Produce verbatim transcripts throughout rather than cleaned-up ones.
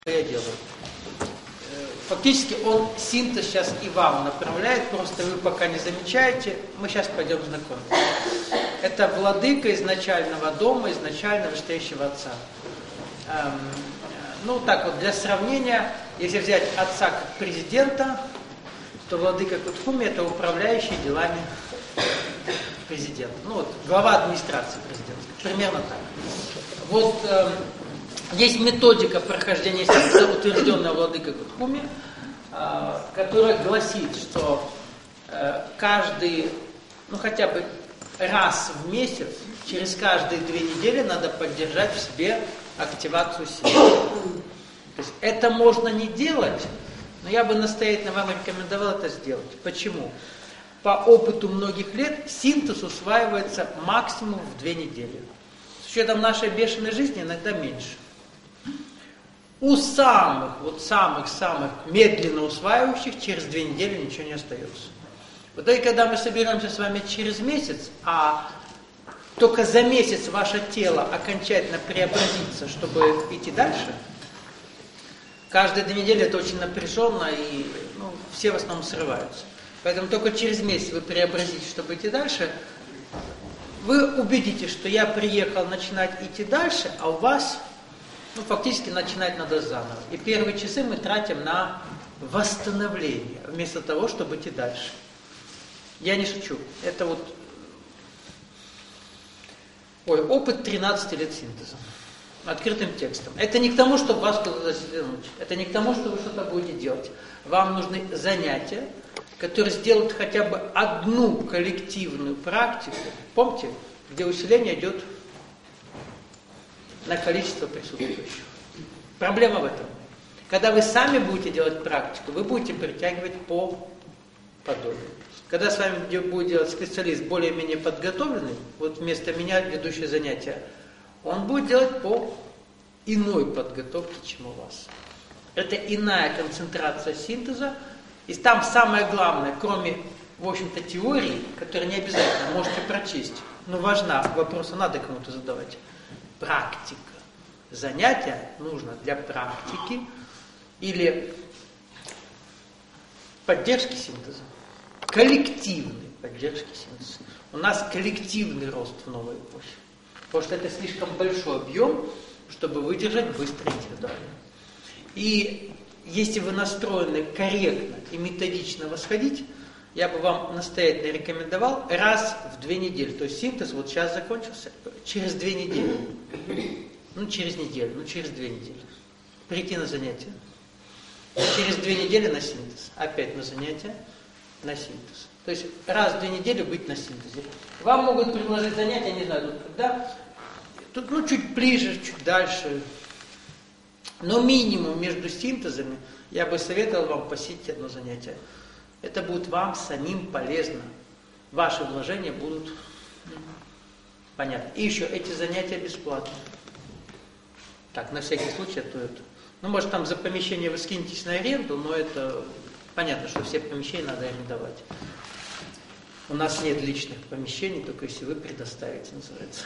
я делаю. Фактически он синтез сейчас и вам направляет, просто вы пока не замечаете. Мы сейчас пойдем знакомиться. Это владыка изначального дома, изначально вышестоящего отца. Эм, ну так вот, для сравнения, если взять отца как президента, то владыка Кутхуми это управляющий делами президента. Ну вот, глава администрации президентской. Примерно так. Вот эм, есть методика прохождения синтеза, утвержденная владыкой Кутхуми, э, которая гласит, что э, каждый, ну хотя бы раз в месяц, через каждые две недели надо поддержать в себе активацию силы. То есть это можно не делать, но я бы настоятельно вам рекомендовал это сделать. Почему? По опыту многих лет синтез усваивается максимум в две недели. С учетом нашей бешеной жизни иногда меньше. У самых, вот самых-самых медленно усваивающих через две недели ничего не остается. Вот и когда мы соберемся с вами через месяц, а только за месяц ваше тело окончательно преобразится, чтобы идти дальше, каждые две недели это очень напряженно, и ну, все в основном срываются. Поэтому только через месяц вы преобразите, чтобы идти дальше, вы убедитесь, что я приехал начинать идти дальше, а у вас, ну, фактически начинать надо заново. И первые часы мы тратим на восстановление, вместо того, чтобы идти дальше. Я не шучу. Это вот ой, опыт тринадцати лет синтеза. Открытым текстом. Это не к тому, чтобы вас куда-то завернуть. Это не к тому, что вы что-то будете делать. Вам нужны занятия, которые сделают хотя бы одну коллективную практику. Помните, где усиление идет на количество присутствующих. Проблема в этом. Когда вы сами будете делать практику, вы будете притягивать по подобию. Когда с вами будет делать специалист более-менее подготовленный, вот вместо меня ведущее занятие, он будет делать по иной подготовке, чем у вас. Это иная концентрация синтеза. И там самое главное, кроме, в общем-то, теории, которую не обязательно можете прочесть, но важна, вопросы надо кому-то задавать, практика. Занятия нужно для практики или поддержки синтеза. Коллективной поддержки синтеза. У нас коллективный рост в новой эпохе. Потому что это слишком большой объем, чтобы выдержать быстро и индивидуально. И если вы настроены корректно и методично восходить, я бы вам настоятельно рекомендовал раз в две недели. То есть синтез вот сейчас закончился, через две недели. Ну, через неделю, ну, через две недели. Прийти на занятия. Через две недели на синтез. Опять на занятия, на синтез. То есть раз в две недели быть на синтезе. Вам могут предложить занятия, не знаю, тут когда. Тут, ну, чуть ближе, чуть дальше. Но минимум между синтезами я бы советовал вам посетить одно занятие. Это будет вам самим полезно. Ваши вложения будут понятны. И еще, эти занятия бесплатны. Так, на всякий случай, а то это. Ну, может, там за помещение вы скинетесь на аренду, но это понятно, что все помещения надо арендовать. У нас нет личных помещений, только если вы предоставите, называется.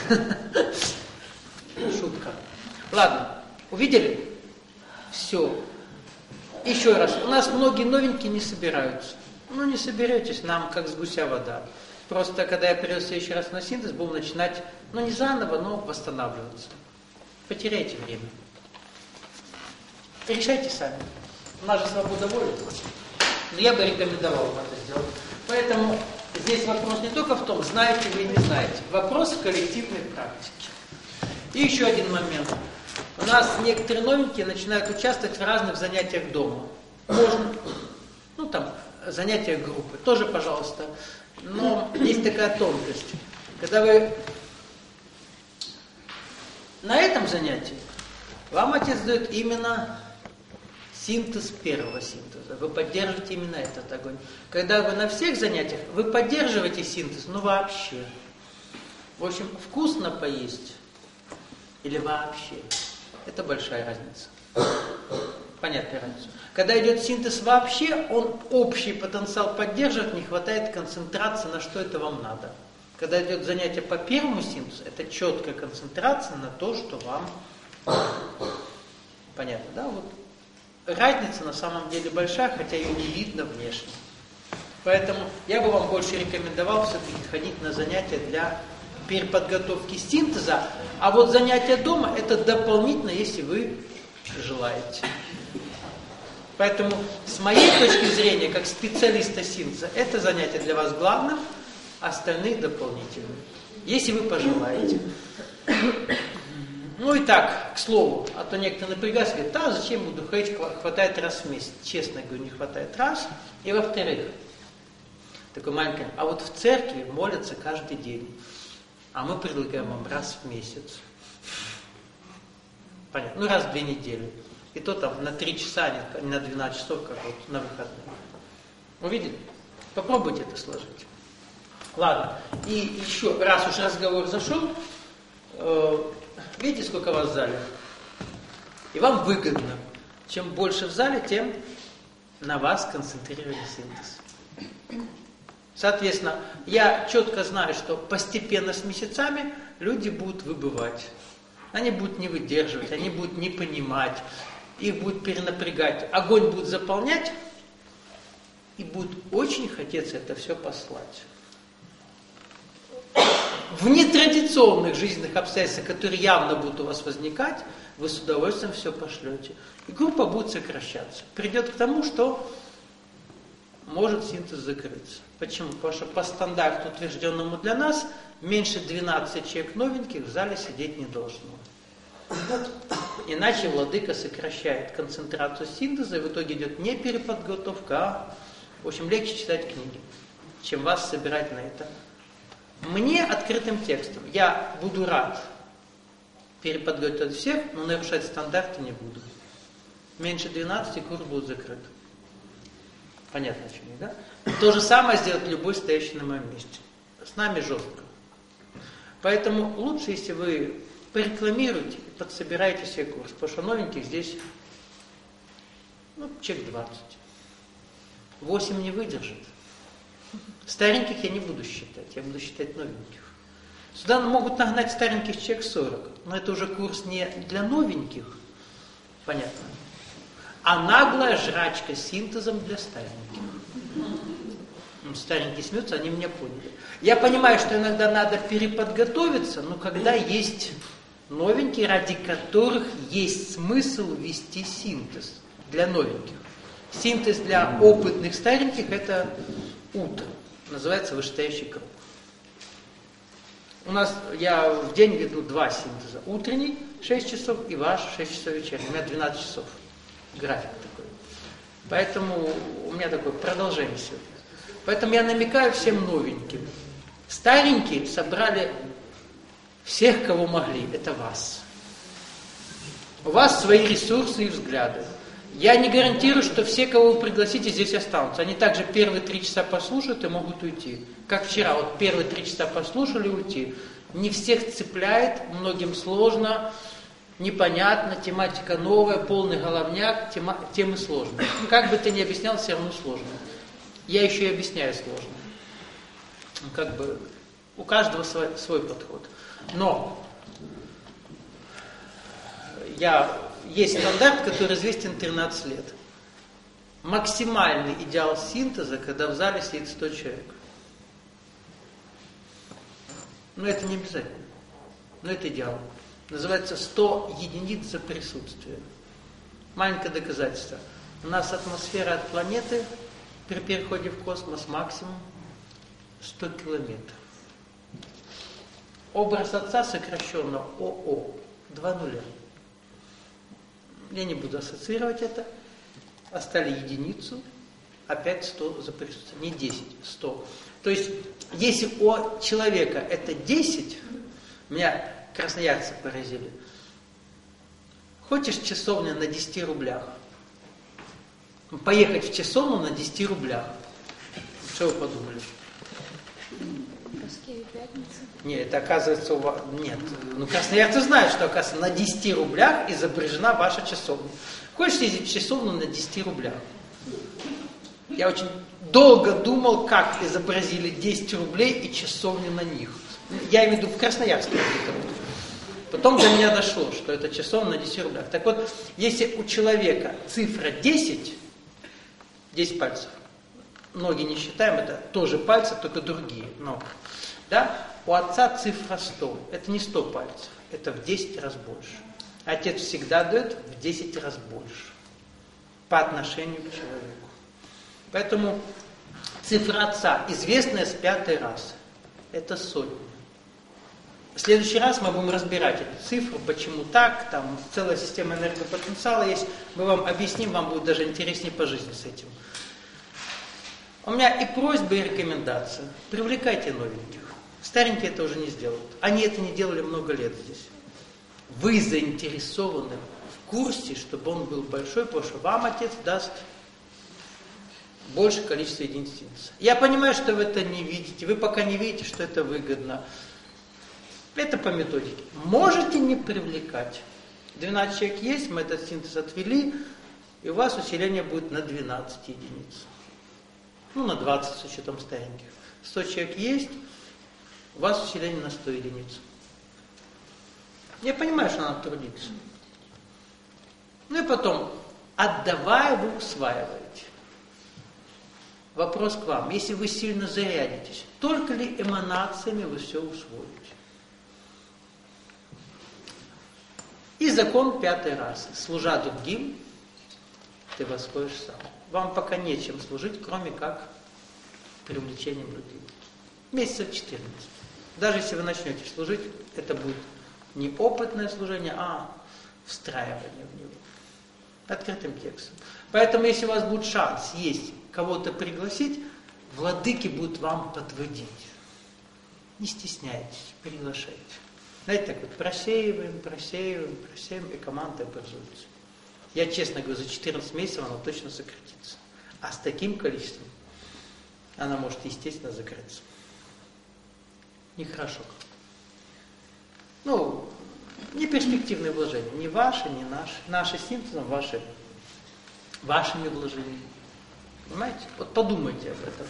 Шутка. Ладно, увидели? Все. Еще раз, у нас многие новенькие не собираются. Ну, не соберетесь, нам как с гуся вода. Просто, когда я приду в следующий раз на синтез, будем начинать, ну, не заново, но восстанавливаться. Потеряйте время. Решайте сами. У нас же свобода воли. Но я бы рекомендовал вам это сделать. Поэтому здесь вопрос не только в том, знаете вы или не знаете. Вопрос в коллективной практике. И еще один момент. У нас некоторые новенькие начинают участвовать в разных занятиях дома. Можно, ну там, занятия группы. Тоже, пожалуйста. Но есть такая тонкость. Когда вы на этом занятии, вам отец дает именно синтез первого синтеза. Вы поддерживаете именно этот огонь. Когда вы на всех занятиях, вы поддерживаете синтез, ну вообще. В общем, вкусно поесть или вообще. Это большая разница. Понятная разница. Когда идет синтез вообще, он общий потенциал поддерживает, не хватает концентрации, на что это вам надо. Когда идет занятие по первому синтезу, это четкая концентрация на то, что вам Понятно, да? Вот разница на самом деле большая, хотя ее не видно внешне. Поэтому я бы вам больше рекомендовал все-таки ходить на занятия для переподготовки синтеза, а вот занятия дома это дополнительно, если вы желаете. Поэтому с моей точки зрения, как специалиста синтеза, это занятие для вас главным, остальные дополнительные, если вы пожелаете. Ну и так, к слову, а то некоторые напрягаются, говорят, да, зачем буду ходить, хватает раз в месяц. Честно говорю, не хватает раз. И во-вторых, такой маленький, а вот в церкви молятся каждый день, а мы предлагаем вам раз в месяц. Понятно, ну раз в две недели. И то там на три часа, а не на двенадцать часов, как вот на выходные. Увидели? Попробуйте это сложить. Ладно, и еще, раз уж разговор зашел, э, видите, сколько вас в зале? И вам выгодно. Чем больше в зале, тем на вас концентрирован синтез. Соответственно, я четко знаю, что постепенно с месяцами люди будут выбывать. Они будут не выдерживать, они будут не понимать, их будет перенапрягать. Огонь будет заполнять, и будет очень хотеться это все послать. В нетрадиционных жизненных обстоятельствах, которые явно будут у вас возникать, вы с удовольствием все пошлете. И группа будет сокращаться. Придет к тому, что может синтез закрыться. Почему? Потому что по стандарту, утвержденному для нас, меньше двенадцати человек новеньких в зале сидеть не должно. Иначе владыка сокращает концентрацию синтеза, и в итоге идет не переподготовка, а, в общем, легче читать книги, чем вас собирать на это. Мне открытым текстом. Я буду рад переподготовить всех, но нарушать стандарты не буду. Меньше двенадцати курс будет закрыт. Понятно, о чем я, да? То же самое сделает любой стоящий на моем месте. С нами жестко. Поэтому лучше, если вы порекламируете и подсобираете себе курс, потому что новеньких здесь, ну, человек двадцать. восемь не выдержит. Стареньких я не буду считать, я буду считать новеньких. Сюда могут нагнать стареньких человек сорок, но это уже курс не для новеньких, понятно, а наглая жрачка с синтезом для стареньких. Ну, старенькие смеются, они меня поняли. Я понимаю, что иногда надо переподготовиться, но когда есть новенькие, ради которых есть смысл вести синтез для новеньких. Синтез для опытных стареньких это утро. Называется вышестоящий круг. У нас, я в день веду два синтеза. Утренний шесть часов и ваш шесть часов вечерний. У меня двенадцать часов. График такой. Поэтому у меня такое продолжение сегодня. Поэтому я намекаю всем новеньким. Старенькие собрали всех, кого могли. Это вас. У вас свои ресурсы и взгляды. Я не гарантирую, что все, кого вы пригласите, здесь останутся. Они также первые три часа послушают и могут уйти. Как вчера, вот первые три часа послушали и уйти. Не всех цепляет, многим сложно, непонятно, тематика новая, полный головняк, тема, темы сложные. Как бы ты ни объяснял, все равно сложно. Я еще и объясняю сложно. Как бы у каждого свой, свой подход. Но я... Есть стандарт, который известен тринадцать лет. Максимальный идеал синтеза, когда в зале сидит сто человек. Но это не обязательно. Но это идеал. Называется сто единиц за присутствие. Маленькое доказательство. У нас атмосфера от планеты при переходе в космос максимум сто километров. Образ Отца сокращенно ОО. Два нуля. Я не буду ассоциировать это. Остали единицу, опять сто за присутствие. Не десять, сто. То есть, если у человека это десять, меня красноярцы поразили. Хочешь часовню на десяти рублях? Поехать в часовню на десяти рублях. Что вы подумали? Нет, это оказывается у вас... Нет. Ну, красноярцы знают, что, оказывается, на десяти рублях изображена ваша часовня. Хочешь ездить в часовню на десяти рублях? Я очень долго думал, как изобразили десять рублей и часовню на них. Я имею в виду в Красноярске. Потом до меня дошло, что это часов на десяти рублях. Так вот, если у человека цифра десять, десять пальцев, ноги не считаем, это тоже пальцы, только другие, но, да? У отца цифра сто, это не сто пальцев, это в десять раз больше. Отец всегда дает в десять раз больше по отношению к человеку. Поэтому цифра отца, известная с пятой расы, это сотня. В следующий раз мы будем разбирать эту цифру, почему так, там целая система энергопотенциала есть. Мы вам объясним, вам будет даже интереснее по жизни с этим. У меня и просьба, и рекомендация. Привлекайте новеньких. Старенькие это уже не сделают. Они это не делали много лет здесь. Вы заинтересованы в курсе, чтобы он был большой, потому что вам отец даст большее количество единиц синтеза. Я понимаю, что вы это не видите. Вы пока не видите, что это выгодно. Это по методике. Можете не привлекать. двенадцать человек есть, мы этот синтез отвели, и у вас усиление будет на двенадцать единиц. Ну, на двадцать с учетом стареньких. сто человек есть, у вас усиление на сто единиц. Я понимаю, что надо трудиться. Ну и потом, отдавая, вы усваиваете. Вопрос к вам. Если вы сильно зарядитесь, только ли эманациями вы все усвоите? И закон пятой расы. Служа другим, ты восходишь сам. Вам пока нечем служить, кроме как привлечением людей. Месяцев четырнадцать. Даже если вы начнете служить, это будет не опытное служение, а встраивание в него. Открытым текстом. Поэтому, если у вас будет шанс есть кого-то пригласить, владыки будут вам подводить. Не стесняйтесь, приглашайте. Знаете, так вот просеиваем, просеиваем, просеиваем, и команда образуется. Я честно говорю, за четырнадцать месяцев она точно сократится. А с таким количеством она может, естественно, закрыться. Нехорошо. Ну, не перспективные вложения. Не ваши, не наши. Наши синтезом, ваши, вашими вложениями. Понимаете? Вот подумайте об этом.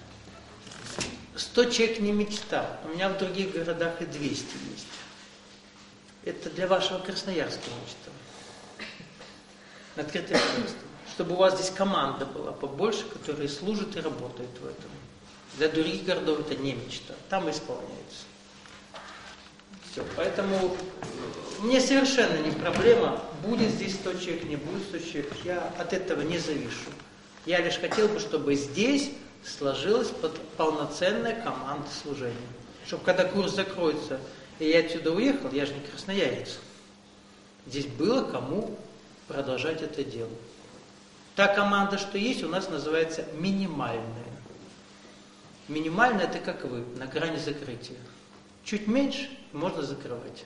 сто человек не мечта. У меня в других городах и двести есть. Это для вашего Красноярска мечта. Открытым текстом. Чтобы у вас здесь команда была побольше, которая служит и работает в этом. Для других городов это не мечта. Там исполняется. Все. Поэтому мне совершенно не проблема, будет здесь сто человек, не будет сто человек. Я от этого не завишу. Я лишь хотел бы, чтобы здесь сложилась полноценная команда служения. Чтобы когда курс закроется, и я отсюда уехал, я же не красноярец. Здесь было кому продолжать это дело. Та команда, что есть, у нас называется минимальная. Минимальная это как вы, на грани закрытия. Чуть меньше можно закрывать.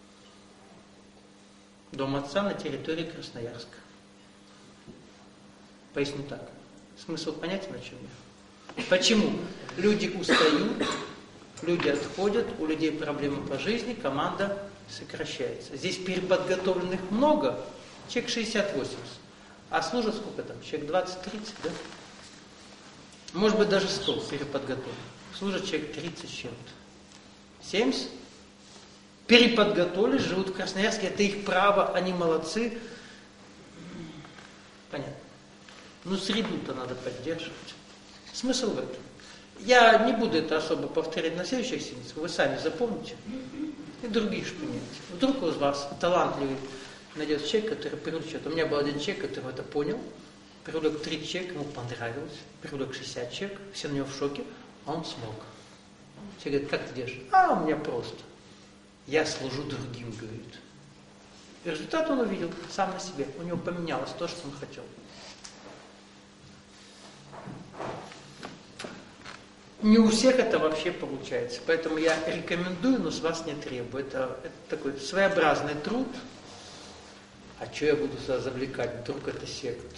Дом отца на территории Красноярска. Поясню так. Смысл понятен, о чем я? Почему? Люди устают, люди отходят, у людей проблемы по жизни, команда сокращается. Здесь переподготовленных много, человек шестьдесят-восемьдесят. А служат сколько там? Человек двадцать-тридцать, да? Может быть даже сто переподготовленных. Служат человек тридцать с чем-то. семьдесят. Переподготовились, живут в Красноярске, это их право, они молодцы. Понятно. Ну, среду-то надо поддерживать. Смысл в этом. Я не буду это особо повторять на следующих сеансах, вы сами запомните. И других шпинете. Вдруг у вас талантливый найдется человек, который привлечет. У меня был один человек, который это понял. Привлек тридцать человек, ему понравилось. Привлек шестьдесят человек, все на него в шоке, а он смог. Все говорят, как ты делаешь? А, у меня просто. Я служу другим, говорит. И результат он увидел сам на себе. У него поменялось то, что он хотел. Не у всех это вообще получается. Поэтому я рекомендую, но с вас не требую. Это, это такой своеобразный труд. А что я буду сюда завлекать? Вдруг это секта.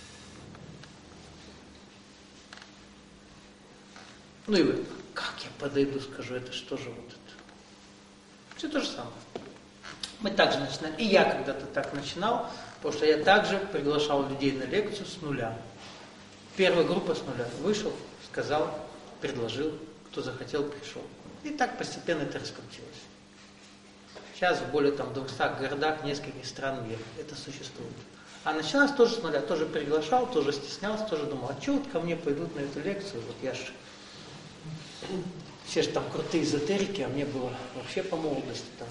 Ну и вы, как я подойду, скажу, это что же вот это? Все то же самое. Мы также начинали. И я когда-то так начинал, потому что я также приглашал людей на лекцию с нуля. Первая группа с нуля. Вышел, сказал, предложил, кто захотел, пришел. И так постепенно это раскрутилось. Сейчас в более там двухстах городах нескольких стран мира это существует. А началось тоже с нуля, тоже приглашал, тоже стеснялся, тоже думал, а что вот ко мне пойдут на эту лекцию, вот я ж, все же там крутые эзотерики, а мне было вообще по молодости там.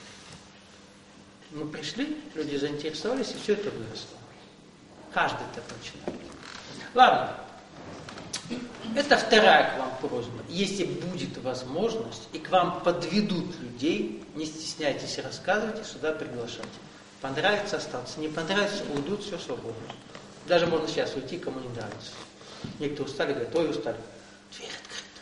Ну пришли, люди заинтересовались, и все это выросло. Каждый так начинает. Ладно, это вторая к вам просьба. Если будет возможность, и к вам подведут людей, не стесняйтесь рассказывать, и сюда приглашать. Понравится остаться, не понравится, уйдут, все свободно. Даже можно сейчас уйти, кому не нравится. Некоторые устали, говорят, ой, устали. Дверь открыта.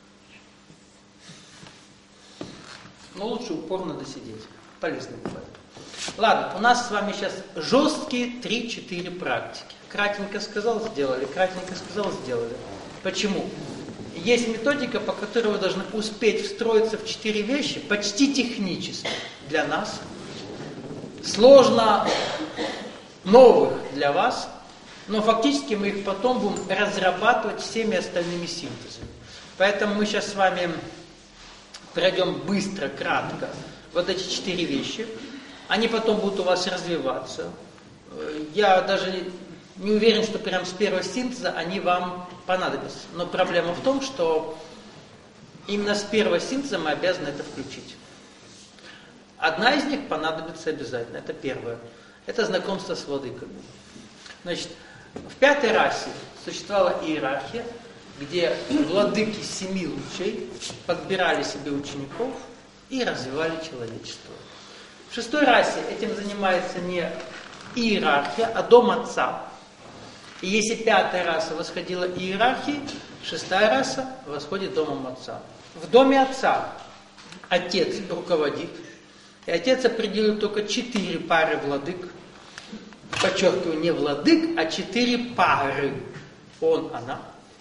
Но лучше упорно досидеть. Полезно бывает. Ладно, у нас с вами сейчас жесткие три-четыре практики. Кратенько сказал, сделали, кратенько сказал, сделали. Почему? Есть методика, по которой вы должны успеть встроиться в четыре вещи, почти технически для нас. Сложно новых для вас, но фактически мы их потом будем разрабатывать всеми остальными синтезами. Поэтому мы сейчас с вами пройдем быстро, кратко вот эти четыре вещи. Они потом будут у вас развиваться. Я даже не уверен, что прямо с первого синтеза они вам понадобятся. Но проблема в том, что именно с первого синтеза мы обязаны это включить. Одна из них понадобится обязательно, это первое. Это знакомство с владыками. Значит, в пятой расе существовала иерархия, где владыки семи лучей подбирали себе учеников и развивали человечество. В шестой расе этим занимается не иерархия, а дом отца. И если пятая раса восходила иерархией, шестая раса восходит домом отца. В доме отца отец руководит. И отец определил только четыре пары владык. Подчеркиваю, не владык, а четыре пары. Он, она.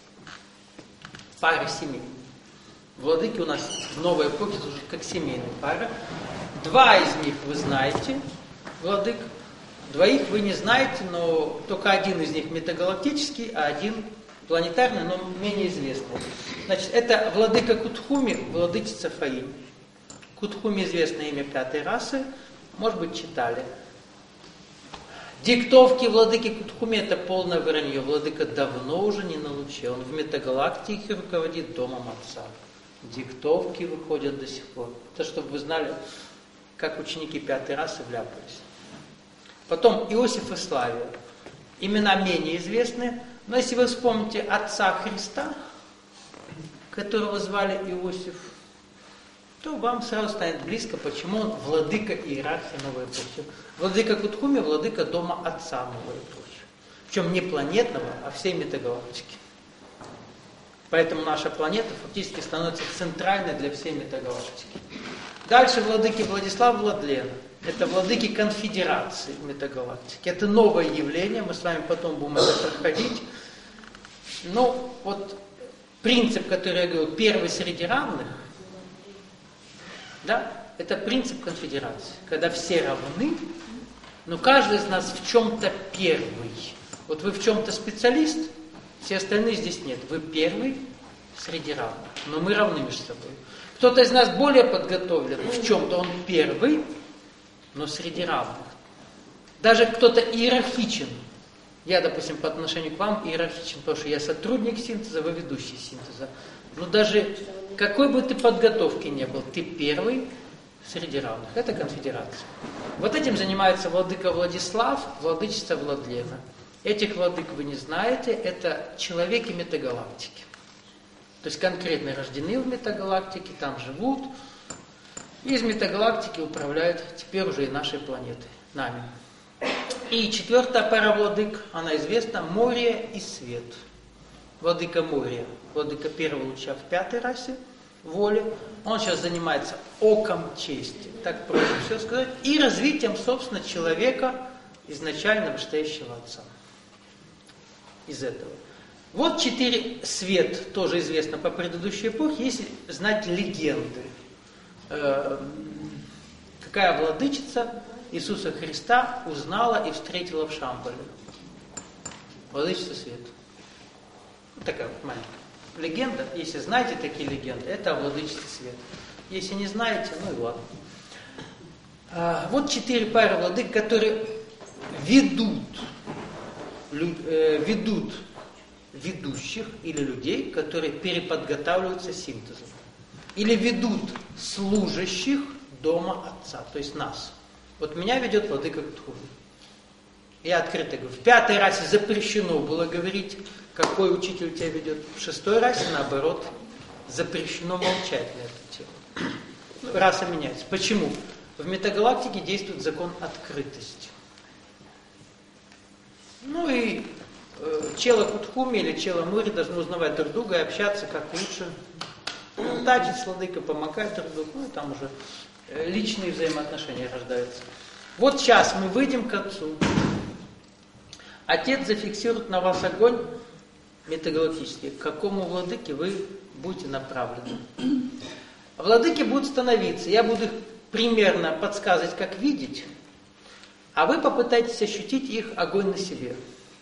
Пары семей. Владыки у нас в новой эпохе служат как семейные пары. Два из них вы знаете, владык. Двоих вы не знаете, но только один из них метагалактический, а один планетарный, но менее известный. Значит, это владыка Кутхуми, владычица Фаинь. Кутхуми известное имя пятой расы, может быть, читали. Диктовки владыки Кутхуми это полное вранье. Владыка давно уже не на луче, он в метагалактике руководит домом отца. Диктовки выходят до сих пор. Это чтобы вы знали, как ученики пятой расы вляпались. Потом Иосиф и Славия. Имена менее известны, но если вы вспомните отца Христа, которого звали Иосиф, то вам сразу станет близко, почему он владыка иерархии новой эпохи. Владыка Кутхуми, владыка дома отца новой эпохи. Причем не планетного, а всей метагалактики. Поэтому наша планета фактически становится центральной для всей метагалактики. Дальше владыки Владислав, Владлен. Это владыки конфедерации метагалактики. Это новое явление, мы с вами потом будем это проходить. Но вот принцип, который я говорил, первый среди равных, да, это принцип конфедерации. Когда все равны, но каждый из нас в чем-то первый. Вот вы в чем-то специалист, все остальные здесь нет. Вы первый среди равных, но мы равны между собой. Кто-то из нас более подготовлен в чем-то, он первый, но среди равных. Даже кто-то иерархичен. Я, допустим, по отношению к вам иерархичен, потому что я сотрудник синтеза, вы ведущий синтеза. Но даже какой бы ты подготовки ни был, ты первый среди равных. Это конфедерация. Вот этим занимается владыка Владислав, владычица Владлена. Этих владык вы не знаете, это человеки метагалактики. То есть конкретно рождены в метагалактике, там живут. Из метагалактики управляют теперь уже и нашей планетой, нами. И четвертая пара владык, она известна, Мория и Свет. Владыка Мория, владыка первого луча в пятой расе, воли. Он сейчас занимается оком чести, так проще все сказать, и развитием, собственно, человека, изначально вышестоящего отца. Из этого. Вот четыре Свет, тоже известно по предыдущей эпохе, если знать легенды. Какая владычица Иисуса Христа узнала и встретила в Шамбале? Владычица Свет. Вот такая вот маленькая легенда. Если знаете такие легенды, это о владычице Свет. Если не знаете, ну и ладно. А, вот четыре пары владык, которые ведут, лю, э, ведут ведущих или людей, которые переподготавливаются синтезом. Или ведут служащих дома Отца, то есть нас. Вот меня ведет владыка Ктулху. Я открыто говорю, в пятой расе запрещено было говорить, какой учитель тебя ведет. В шестой расе, наоборот, запрещено молчать на эту тему. Ну, раса меняется. Почему? В метагалактике действует закон открытости. Ну и э, чела Кутхуми или чела Мури должны узнавать друг друга и общаться как лучше. Ну, тачить с владыкой, помогать друг другу, ну и там уже э, личные взаимоотношения рождаются. Вот сейчас мы выйдем к Отцу. Отец зафиксирует на вас огонь метагалактический. К какому владыке вы будете направлены? Владыки будут становиться. Я буду их примерно подсказывать, как видеть, а вы попытаетесь ощутить их огонь на себе.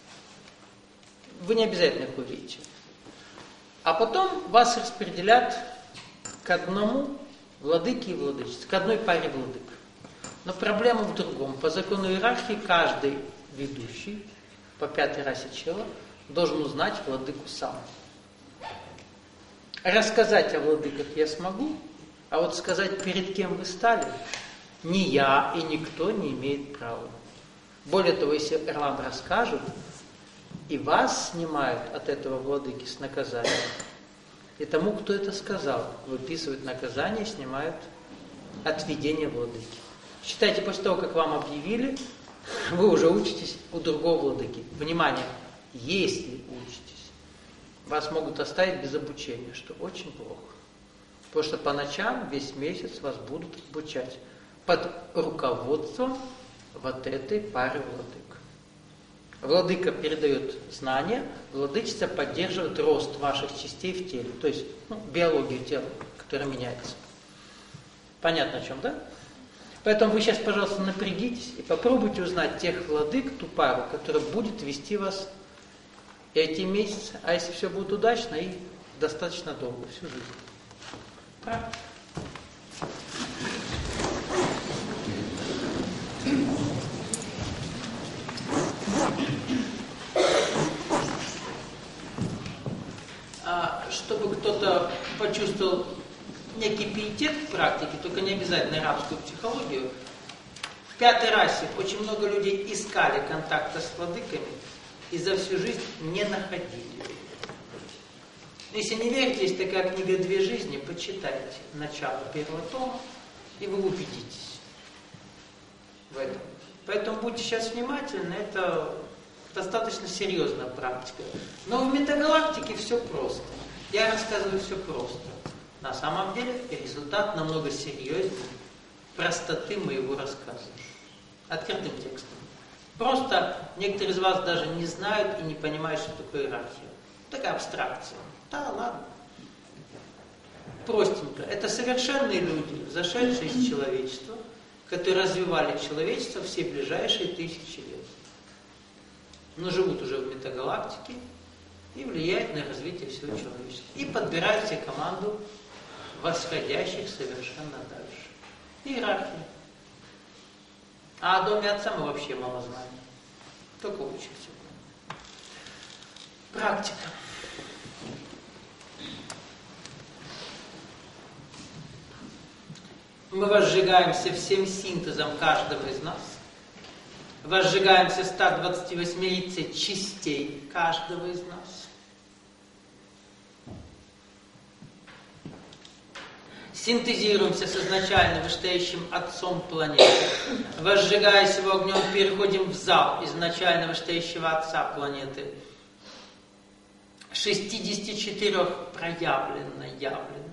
Вы не обязательно их увидите. А потом вас распределят к одному владыке и владычице, к одной паре владык. Но проблема в другом. По закону иерархии каждый ведущий по пятой расе чела должен узнать владыку сам. Рассказать о владыках я смогу, а вот сказать, перед кем вы стали, ни я и никто не имеет права. Более того, если вам расскажут, и вас снимают от этого владыки с наказанием, и тому, кто это сказал, выписывают наказание, снимают отведение владыки. Считайте, после того, как вам объявили, вы уже учитесь у другого владыки. Внимание, если учитесь, вас могут оставить без обучения, что очень плохо. Потому что по ночам весь месяц вас будут обучать под руководством вот этой пары владык. Владыка передает знания, владычица поддерживает рост ваших частей в теле, то есть ну, биологию тела, которая меняется. Понятно о чем, да? Поэтому вы сейчас, пожалуйста, напрягитесь и попробуйте узнать тех владык, ту пару, которая будет вести вас эти месяцы, а если все будет удачно, и достаточно долго, всю жизнь. Правильно? А, чтобы кто-то почувствовал некий пиетет в практике, только не обязательно арабскую психологию. В пятой расе очень много людей искали контакта с владыками и за всю жизнь не находили. Если не верите, есть такая книга «Две жизни», почитайте начало первого тома, и вы убедитесь в этом. Поэтому будьте сейчас внимательны, это достаточно серьезная практика. Но в метагалактике все просто. Я рассказываю все просто. На самом деле результат намного серьезнее простоты моего рассказа. Открытым текстом. Просто некоторые из вас даже не знают и не понимают, что такое иерархия. Такая абстракция. Да, ладно. Простенько. Это совершенные люди, зашедшие из человечества, которые развивали человечество все ближайшие тысячи лет. Но живут уже в метагалактике и влияют на развитие всего человечества. И подбирают себе команду восходящих совершенно дальше. Иерархия. А о доме Отца мы вообще мало знаем. Только учимся. Практика. Мы возжигаемся всем синтезом каждого из нас. Возжигаемся ста двадцатью восьмью частей каждого из нас. Синтезируемся с изначально вышестоящим Отцом планеты. Возжигаясь его огнем, переходим в зал изначально вышестоящего Отца планеты. шестьдесят четыре проявлено, явлено.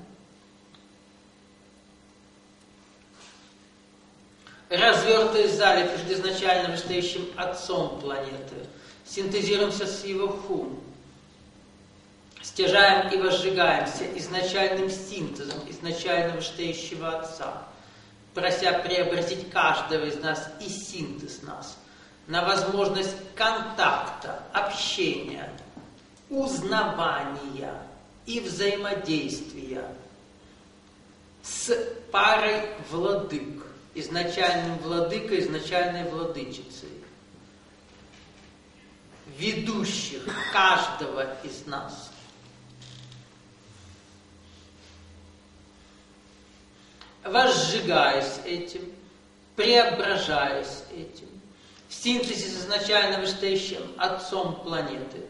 Развертываясь в зале перед изначально вышестоящим Отцом планеты. Синтезируемся с его хум. Стяжаем и возжигаемся изначальным синтезом изначально вышестоящего Отца, прося преобразить каждого из нас и синтез нас на возможность контакта, общения, узнавания и взаимодействия с парой владык, изначальным владыкой, изначальной владычицей, ведущих каждого из нас. Возжигаясь этим, преображаясь этим, в синтезе с изначально вышестоящим Отцом планеты,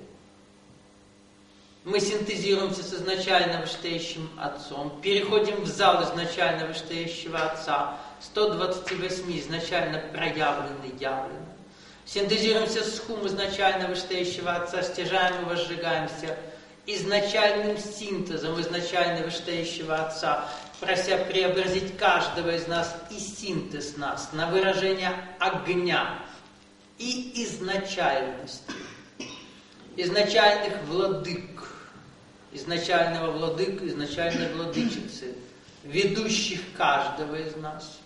мы синтезируемся с изначально вышестоящим Отцом, переходим в зал изначально вышестоящего Отца, сто двадцать восемь изначально проявленный, явленный. Синтезируемся с хум изначально вышестоящего Отца, стяжаем и возжигаемся изначальным синтезом изначально вышестоящего Отца, прося преобразить каждого из нас и синтез нас на выражение огня и изначальности, изначальных владык, изначального владыка, изначальной владычицы, ведущих каждого из нас.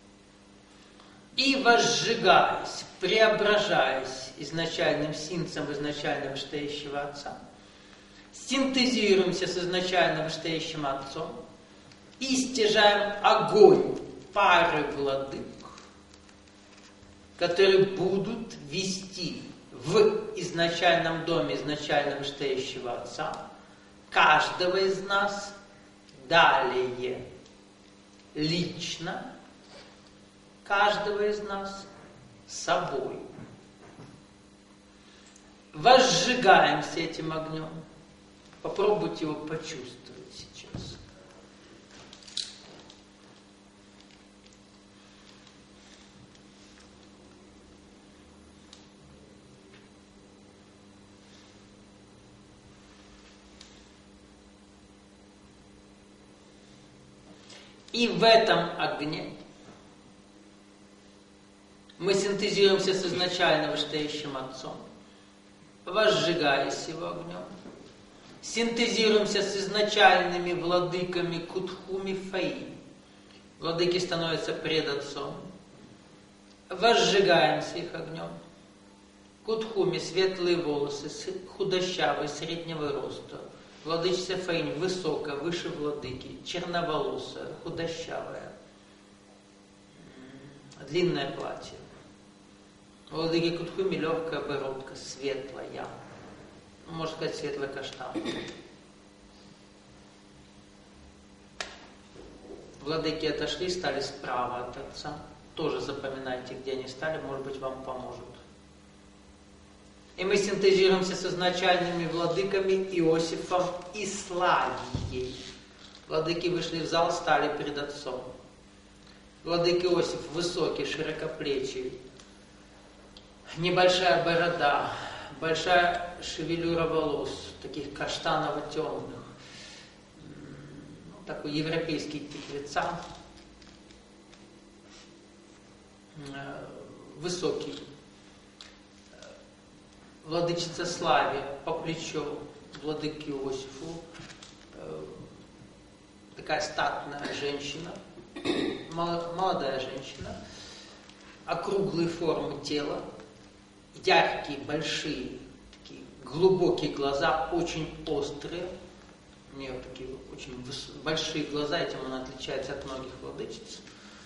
И возжигаясь, преображаясь изначальным синтезом изначально вышестоящего Отца, синтезируемся с изначально вышестоящим Отцом и стяжаем огонь пары владык, которые будут вести в изначальном доме изначально вышестоящего Отца каждого из нас далее лично, каждого из нас собой. Возжигаемся этим огнем. Попробуйте его почувствовать сейчас. И в этом огне мы синтезируемся с изначально вышестоящим Отцом, возжигаясь его огнем. Синтезируемся с изначальными владыками Кутхуми Фаи. Владыки становятся пред Отцом. Возжигаемся их огнем. Кутхуми — светлые волосы, худощавые, среднего роста. Владычица Фаинь — высокая, выше владыки, черноволосая, худощавая. Длинное платье. Владыки Кутхуми — легкая бородка, светлая. Можно сказать, светлый каштан. Владыки отошли, стали справа от Отца. Тоже запоминайте, где они стали, может быть, вам поможет. И мы синтезируемся с изначальными владыками Иосифом и Славией. Владыки вышли в зал, стали перед Отцом. Владыка Иосиф высокий, широкоплечий, небольшая борода, большая шевелюра волос, таких каштаново-темных, такой европейский тип лица, высокий. Владычица Славе по плечу владыке Иосифу, такая статная женщина, молодая женщина, округлые формы тела, яркие, большие, такие глубокие глаза, очень острые. У нее такие очень выс- большие глаза, этим она отличается от многих владычиц.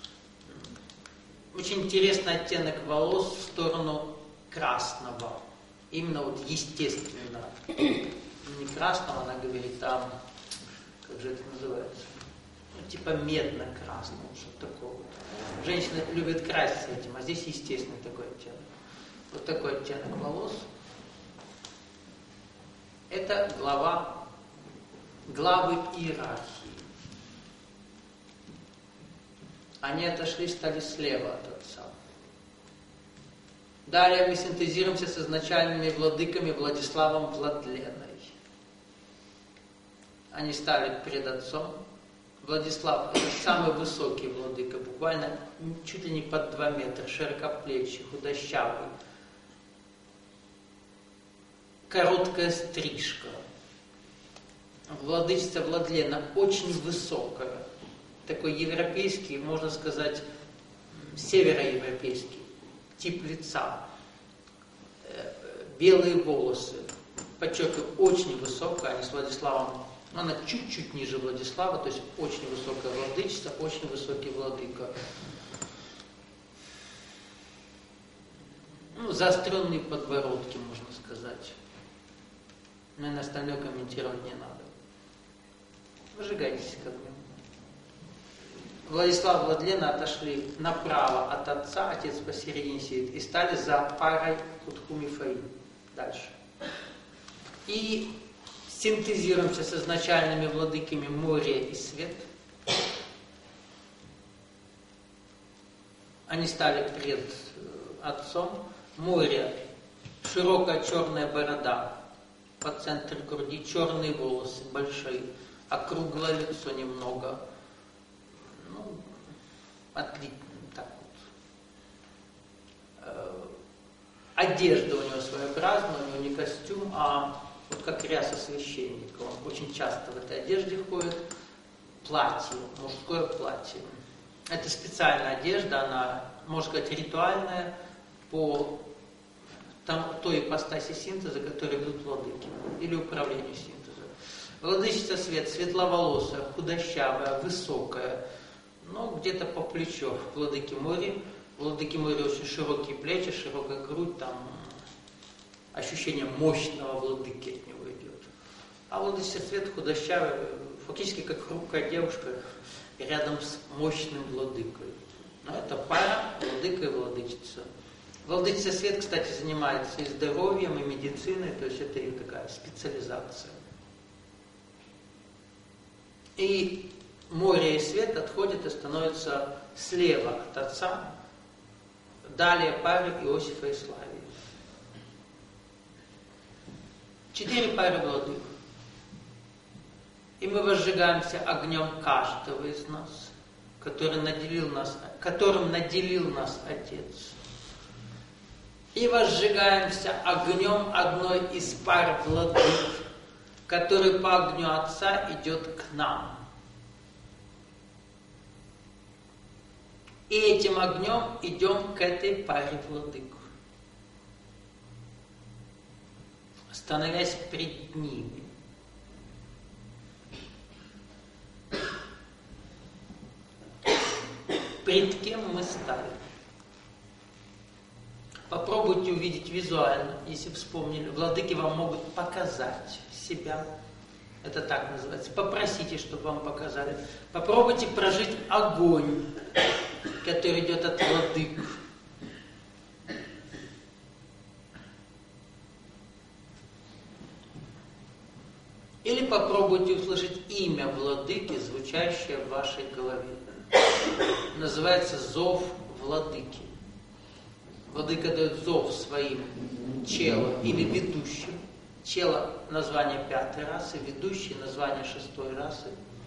Очень интересный оттенок волос в сторону красного. Именно вот естественно. Не красного, она говорит, а как же это называется? Ну, типа медно-красного, что-то такого. Женщины любят краситься этим, а здесь естественный такой оттенок. Вот такой оттенок волос. Это глава, главы иерархии. Они отошли, стали слева от Отца. Далее мы синтезируемся с изначальными владыками Владиславом Владленой. Они стали перед Отцом. Владислав — это самый высокий владыка, буквально чуть ли не под два метра, широкоплечий, худощавый. Короткая стрижка. Владычица Владлена очень высокая. Такой европейский, можно сказать, североевропейский тип лица. Белые волосы. Подчеркиваю, очень высокая, они с Владиславом. Она чуть-чуть ниже Владислава, то есть очень высокая владычица, очень высокий владыка. ну, заостренные подбородки, можно сказать. Наверное, остальное комментировать не надо. Выжигайтесь к огню. Владислав и Владлена отошли направо от отца, отец посередине сидит, и стали за парой Кутху-Мифаим. Дальше. И синтезируемся с изначальными владыками море и свет. Они стали пред отцом. Море, широкая черная борода по центру груди, черные волосы большие, округлое лицо немного. Ну, отлично, так вот. Э, одежда у него своеобразная, у него не костюм, а вот как ряса священника. Он очень часто в этой одежде ходит. Платье, мужское платье. Это специальная одежда, она, можно сказать, ритуальная по там, той ипостаси синтеза, которой ведут владыки, или управлению синтеза. Владычица свет, светловолосая, худощавая, высокая, ну, где-то по плечо. Владыки моря. Владыки моря очень широкие плечи, широкая грудь, там ощущение мощного владыки от него идет. А владычица свет худощавая, фактически как хрупкая девушка, рядом с мощным владыкой. Но это пара владыка и владычица. Владычица свет, кстати, занимается и здоровьем, и медициной, то есть это ее такая специализация. И море и свет отходят и становятся слева от отца, далее пары Иосифа и Славии. Четыре пары владык. И мы возжигаемся огнем каждого из нас, который наделил нас, которым наделил нас Отец. И возжигаемся огнем одной из пар владык, который по огню Отца идет к нам. И этим огнем идем к этой паре владык, становясь пред ними. Пред кем мы стали? Попробуйте увидеть визуально, если вспомнили. Владыки вам могут показать себя. Это так называется. Попросите, чтобы вам показали. Попробуйте прожить огонь, который идет от владык. Или попробуйте услышать имя владыки, звучащее в вашей голове. Называется зов владыки. Владыка дает зов своим челом или ведущим. Чело – название пятой расы, ведущий – название шестой расы.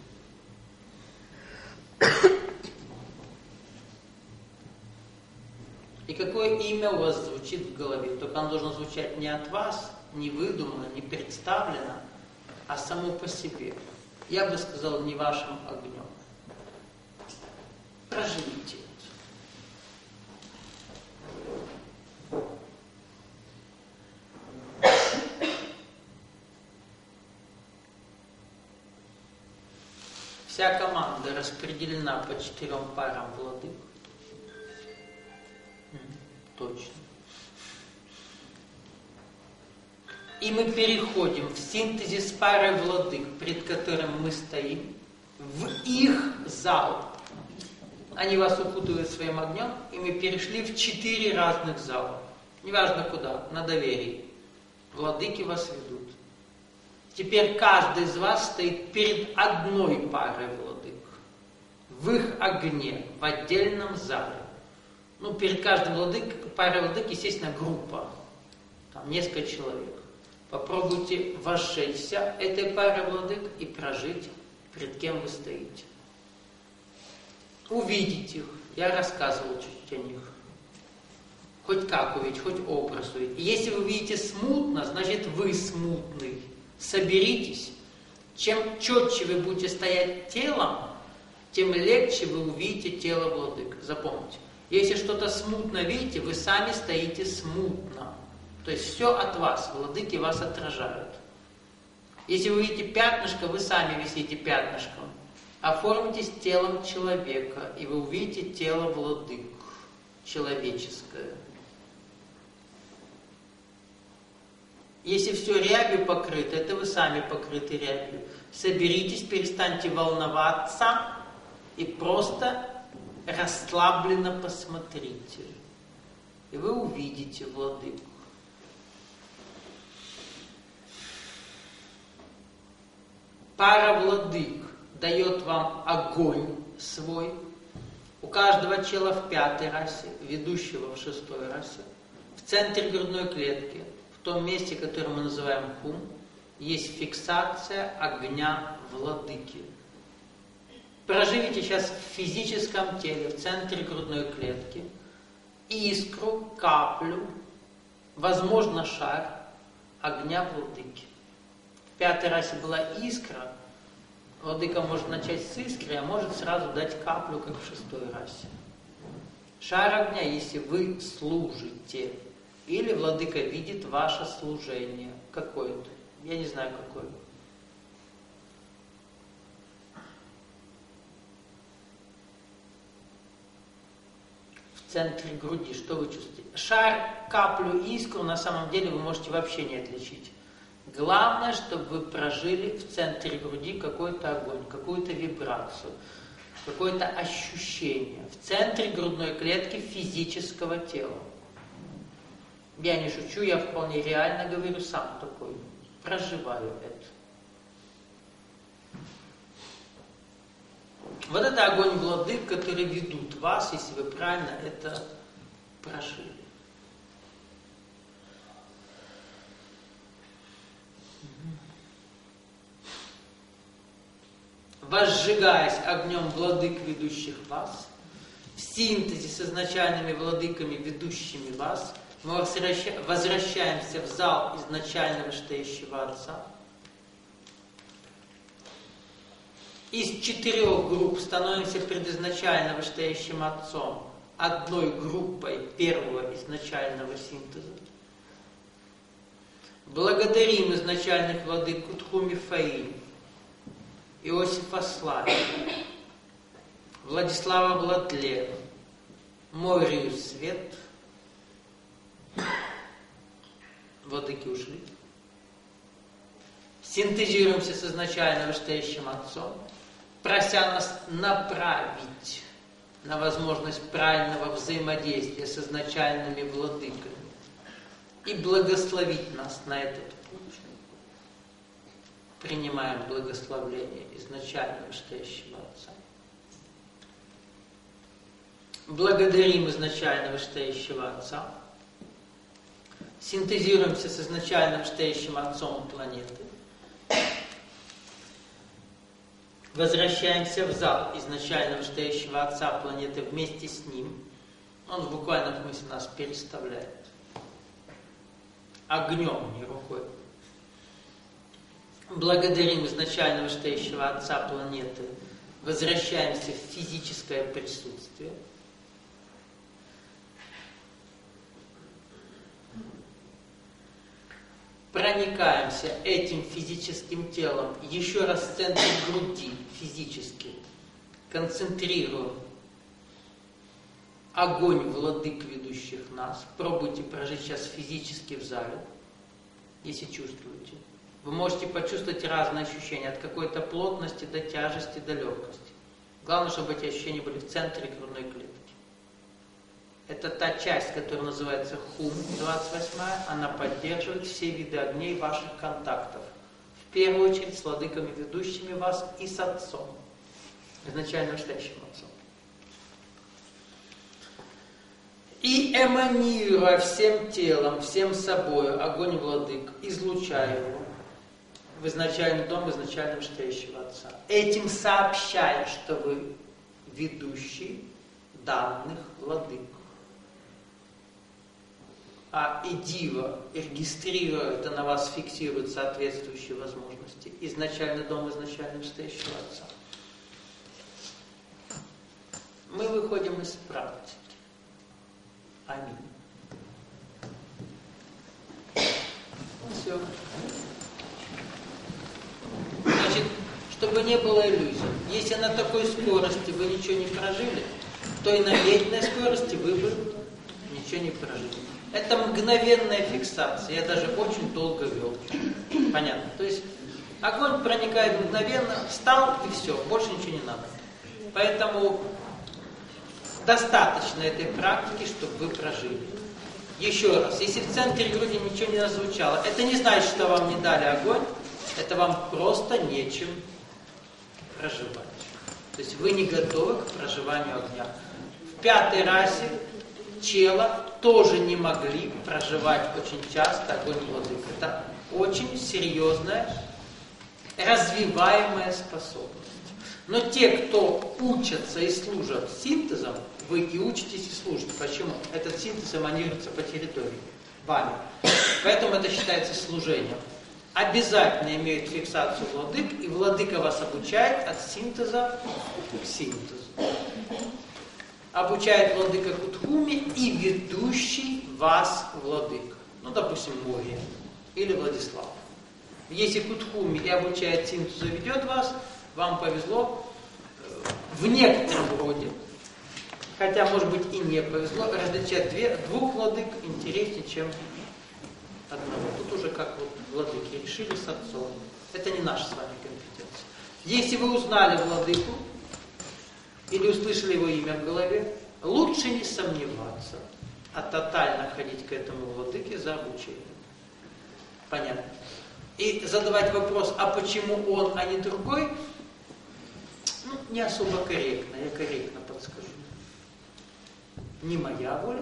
И какое имя у вас звучит в голове? Только оно должно звучать не от вас, не выдумано, не представлено, а само по себе. Я бы сказал, не вашим огнем. Проживите это. Вся команда распределена по четырем парам владык. Точно. И мы переходим в синтезе с парой владык, пред которым мы стоим, в их зал. Они вас укутывают своим огнем, и мы перешли в четыре разных зала. Неважно куда, на доверии. Владыки вас ведут. Теперь каждый из вас стоит перед одной парой владык. В их огне, в отдельном зале. Ну, перед каждым владык, парой владык, естественно, группа. Там несколько человек. Попробуйте возжечься этой парой владык и прожить, перед кем вы стоите. Увидеть их. Я рассказывал чуть-чуть о них. Хоть как увидеть, хоть образ увидеть. И если вы видите смутно, значит вы смутный. Соберитесь. Чем четче вы будете стоять телом, тем легче вы увидите тело владык. Запомните. Если что-то смутно видите, вы сами стоите смутно. То есть все от вас. Владыки вас отражают. Если вы видите пятнышко, вы сами висите пятнышком. Оформитесь телом человека, и вы увидите тело владык. Человеческое. Если все рябью покрыто, это вы сами покрыты рябью. Соберитесь, перестаньте волноваться и просто расслабленно посмотрите. И вы увидите владыку. Пара владык дает вам огонь свой. У каждого чела в пятой расе, ведущего в шестой расе. В центре грудной клетки, в том месте, которое мы называем хум, есть фиксация огня владыки. Проживите сейчас в физическом теле, в центре грудной клетки, искру, каплю, возможно шар огня владыки. В пятой расе была искра, владыка может начать с искры, а может сразу дать каплю, как в шестой расе. Шар огня, если вы служите, или владыка видит ваше служение какое-то, я не знаю какое. В центре груди, что вы чувствуете? Шар, каплю, искру на самом деле вы можете вообще не отличить. Главное, чтобы вы прожили в центре груди какой-то огонь, какую-то вибрацию, какое-то ощущение. В центре грудной клетки физического тела. Я не шучу, я вполне реально говорю, сам такой. Проживаю это. Вот это огонь владык, которые ведут вас, если вы правильно это прожили. Возжигаясь огнем владык, ведущих вас, в синтезе с изначальными владыками, ведущими вас, мы возвращаемся в зал изначального вышестоящего Отца. Из четырех групп становимся предизначально вышестоящим Отцом, одной группой первого изначального синтеза. Благодарим изначальных владык Кутху Мифаиль, Иосифа Славия, Владислава Владлева, Морию Свет. Владыки ушли. Синтезируемся с изначально вышестоящим Отцом, прося нас направить на возможность правильного взаимодействия с изначальными владыками и благословить нас на этот путь. Принимаем благословление изначально вышестоящего Отца. Благодарим изначально вышестоящего Отца. Синтезируемся с изначально вышестоящим Отцом планеты. Возвращаемся в зал изначально вышестоящего Отца планеты вместе с Ним. Он в буквальном смысле нас переставляет. Огнем, не рукой. Благодарим изначально вышестоящего Отца планеты. Возвращаемся в физическое присутствие. Проникаемся этим физическим телом еще раз в центр груди физически. Концентрируем огонь владык, ведущих нас. Пробуйте прожить сейчас физически в зале, если чувствуете. Вы можете почувствовать разные ощущения, от какой-то плотности до тяжести, до легкости. Главное, чтобы эти ощущения были в центре грудной клетки. Это та часть, которая называется хум, двадцать восьмая, она поддерживает все виды огней ваших контактов. В первую очередь с владыками, ведущими вас, и с Отцом, изначально вышестоящим Отцом. И эманируя всем телом, всем собой огонь владык, излучая его в изначальный дом изначально вышестоящего Отца. Этим сообщая, что вы ведущий данных владык. А идива, регистрируя это на вас, фиксирует соответствующие возможности. Изначальный дом изначально вышестоящего Отца. Мы выходим из практики. Аминь. Все. Значит, чтобы не было иллюзий. Если на такой скорости вы ничего не прожили, то и на медленной скорости вы бы ничего не прожили. Это мгновенная фиксация. Я даже очень долго вел. Понятно? То есть огонь проникает мгновенно, встал и все, больше ничего не надо. Поэтому достаточно этой практики, чтобы вы прожили. Еще раз, если в центре груди ничего не звучало, это не значит, что вам не дали огонь, это вам просто нечем проживать. То есть вы не готовы к проживанию огня. В пятой расе чела тоже не могли проживать очень часто огонь владыка. Это очень серьезная, развиваемая способность. Но те, кто учатся и служат синтезом, вы и учитесь, и служите. Почему? Этот синтез эманируется по территории, вами. Поэтому это считается служением. Обязательно имеет фиксацию владык, и владыка вас обучает от синтеза к синтезу. Обучает владыка Кутхуми и ведущий вас владыка. Ну, допустим, Мурия или Владислав. Если Кутхуми и обучает синтезу, ведет вас, вам повезло в некотором роде, хотя, может быть, и не повезло, различать две, двух владык интереснее, чем одного. Тут уже как вот владыки решили с отцом. Это не наша с вами компетенция. Если вы узнали владыку или услышали его имя в голове, лучше не сомневаться, а тотально ходить к этому владыке за обучением. Понятно? И задавать вопрос, а почему он, а не другой, ну, не особо корректно, я корректно подскажу. Не моя воля,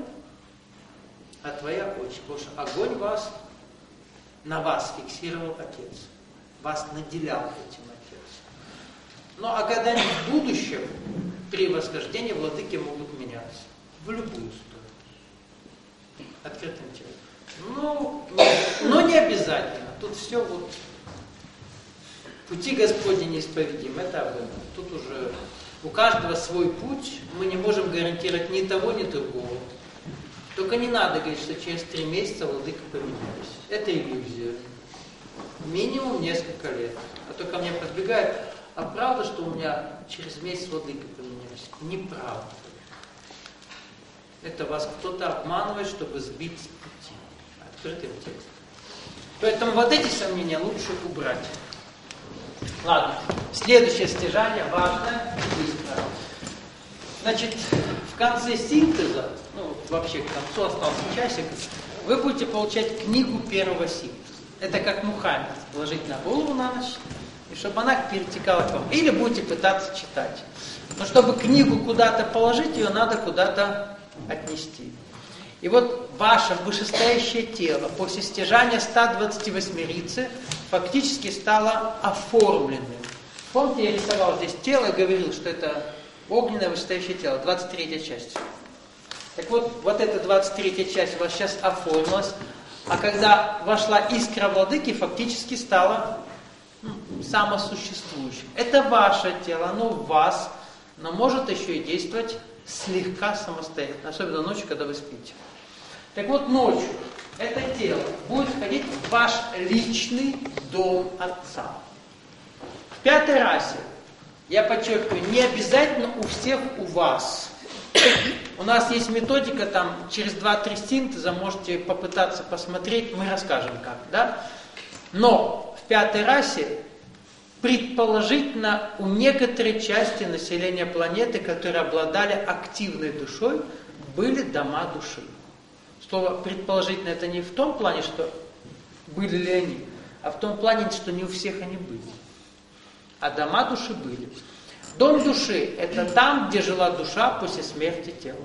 а твоя очень. Потому что огонь вас, на вас фиксировал Отец. Вас наделял этим Отец. Ну а когда-нибудь в будущем, при восхождении, владыки могут меняться. В любую сторону. Открытым телом. Ну, но не обязательно. Тут все вот... Пути Господни неисповедимы. Это об этом. Тут уже у каждого свой путь. Мы не можем гарантировать ни того, ни другого. Только не надо говорить, что через три месяца владыка поменялись. Это иллюзия. Минимум несколько лет. А то ко мне подбегают, а правда, что у меня через месяц владыка поменялись? Неправда. Это вас кто-то обманывает, чтобы сбить с пути. Открытым текстом. Поэтому вот эти сомнения лучше убрать. Ладно. Следующее стяжание важное и быстро. Значит, в конце синтеза, ну вообще к концу остался часик, вы будете получать книгу первого синтеза. Это как Мухаммед, положить на голову на ночь, и чтобы она перетекала к вам. Или будете пытаться читать. Но чтобы книгу куда-то положить, ее надо куда-то отнести. И вот ваше вышестоящее тело после стяжания ста двадцати восьмерицы фактически стало оформленным. Помните, я рисовал здесь тело и говорил, что это огненное вышестоящее тело, двадцать третья часть. Так вот, вот эта двадцать третья часть у вас сейчас оформилась, а когда вошла искра владыки, фактически стала ну, самосуществующим. Это ваше тело, оно в вас, но может еще и действовать слегка самостоятельно, особенно ночью, когда вы спите. Так вот, ночью это тело будет входить в ваш личный дом Отца. В пятой расе, я подчеркиваю, не обязательно у всех у вас. У нас есть методика, там через два-три синтеза можете попытаться посмотреть, мы расскажем как, да? Но в пятой расе предположительно у некоторой части населения планеты, которые обладали активной душой, были дома души. Слово предположительно это не в том плане, что были ли они, а в том плане, что не у всех они были. А дома души были. Дом души – это там, где жила душа после смерти тела.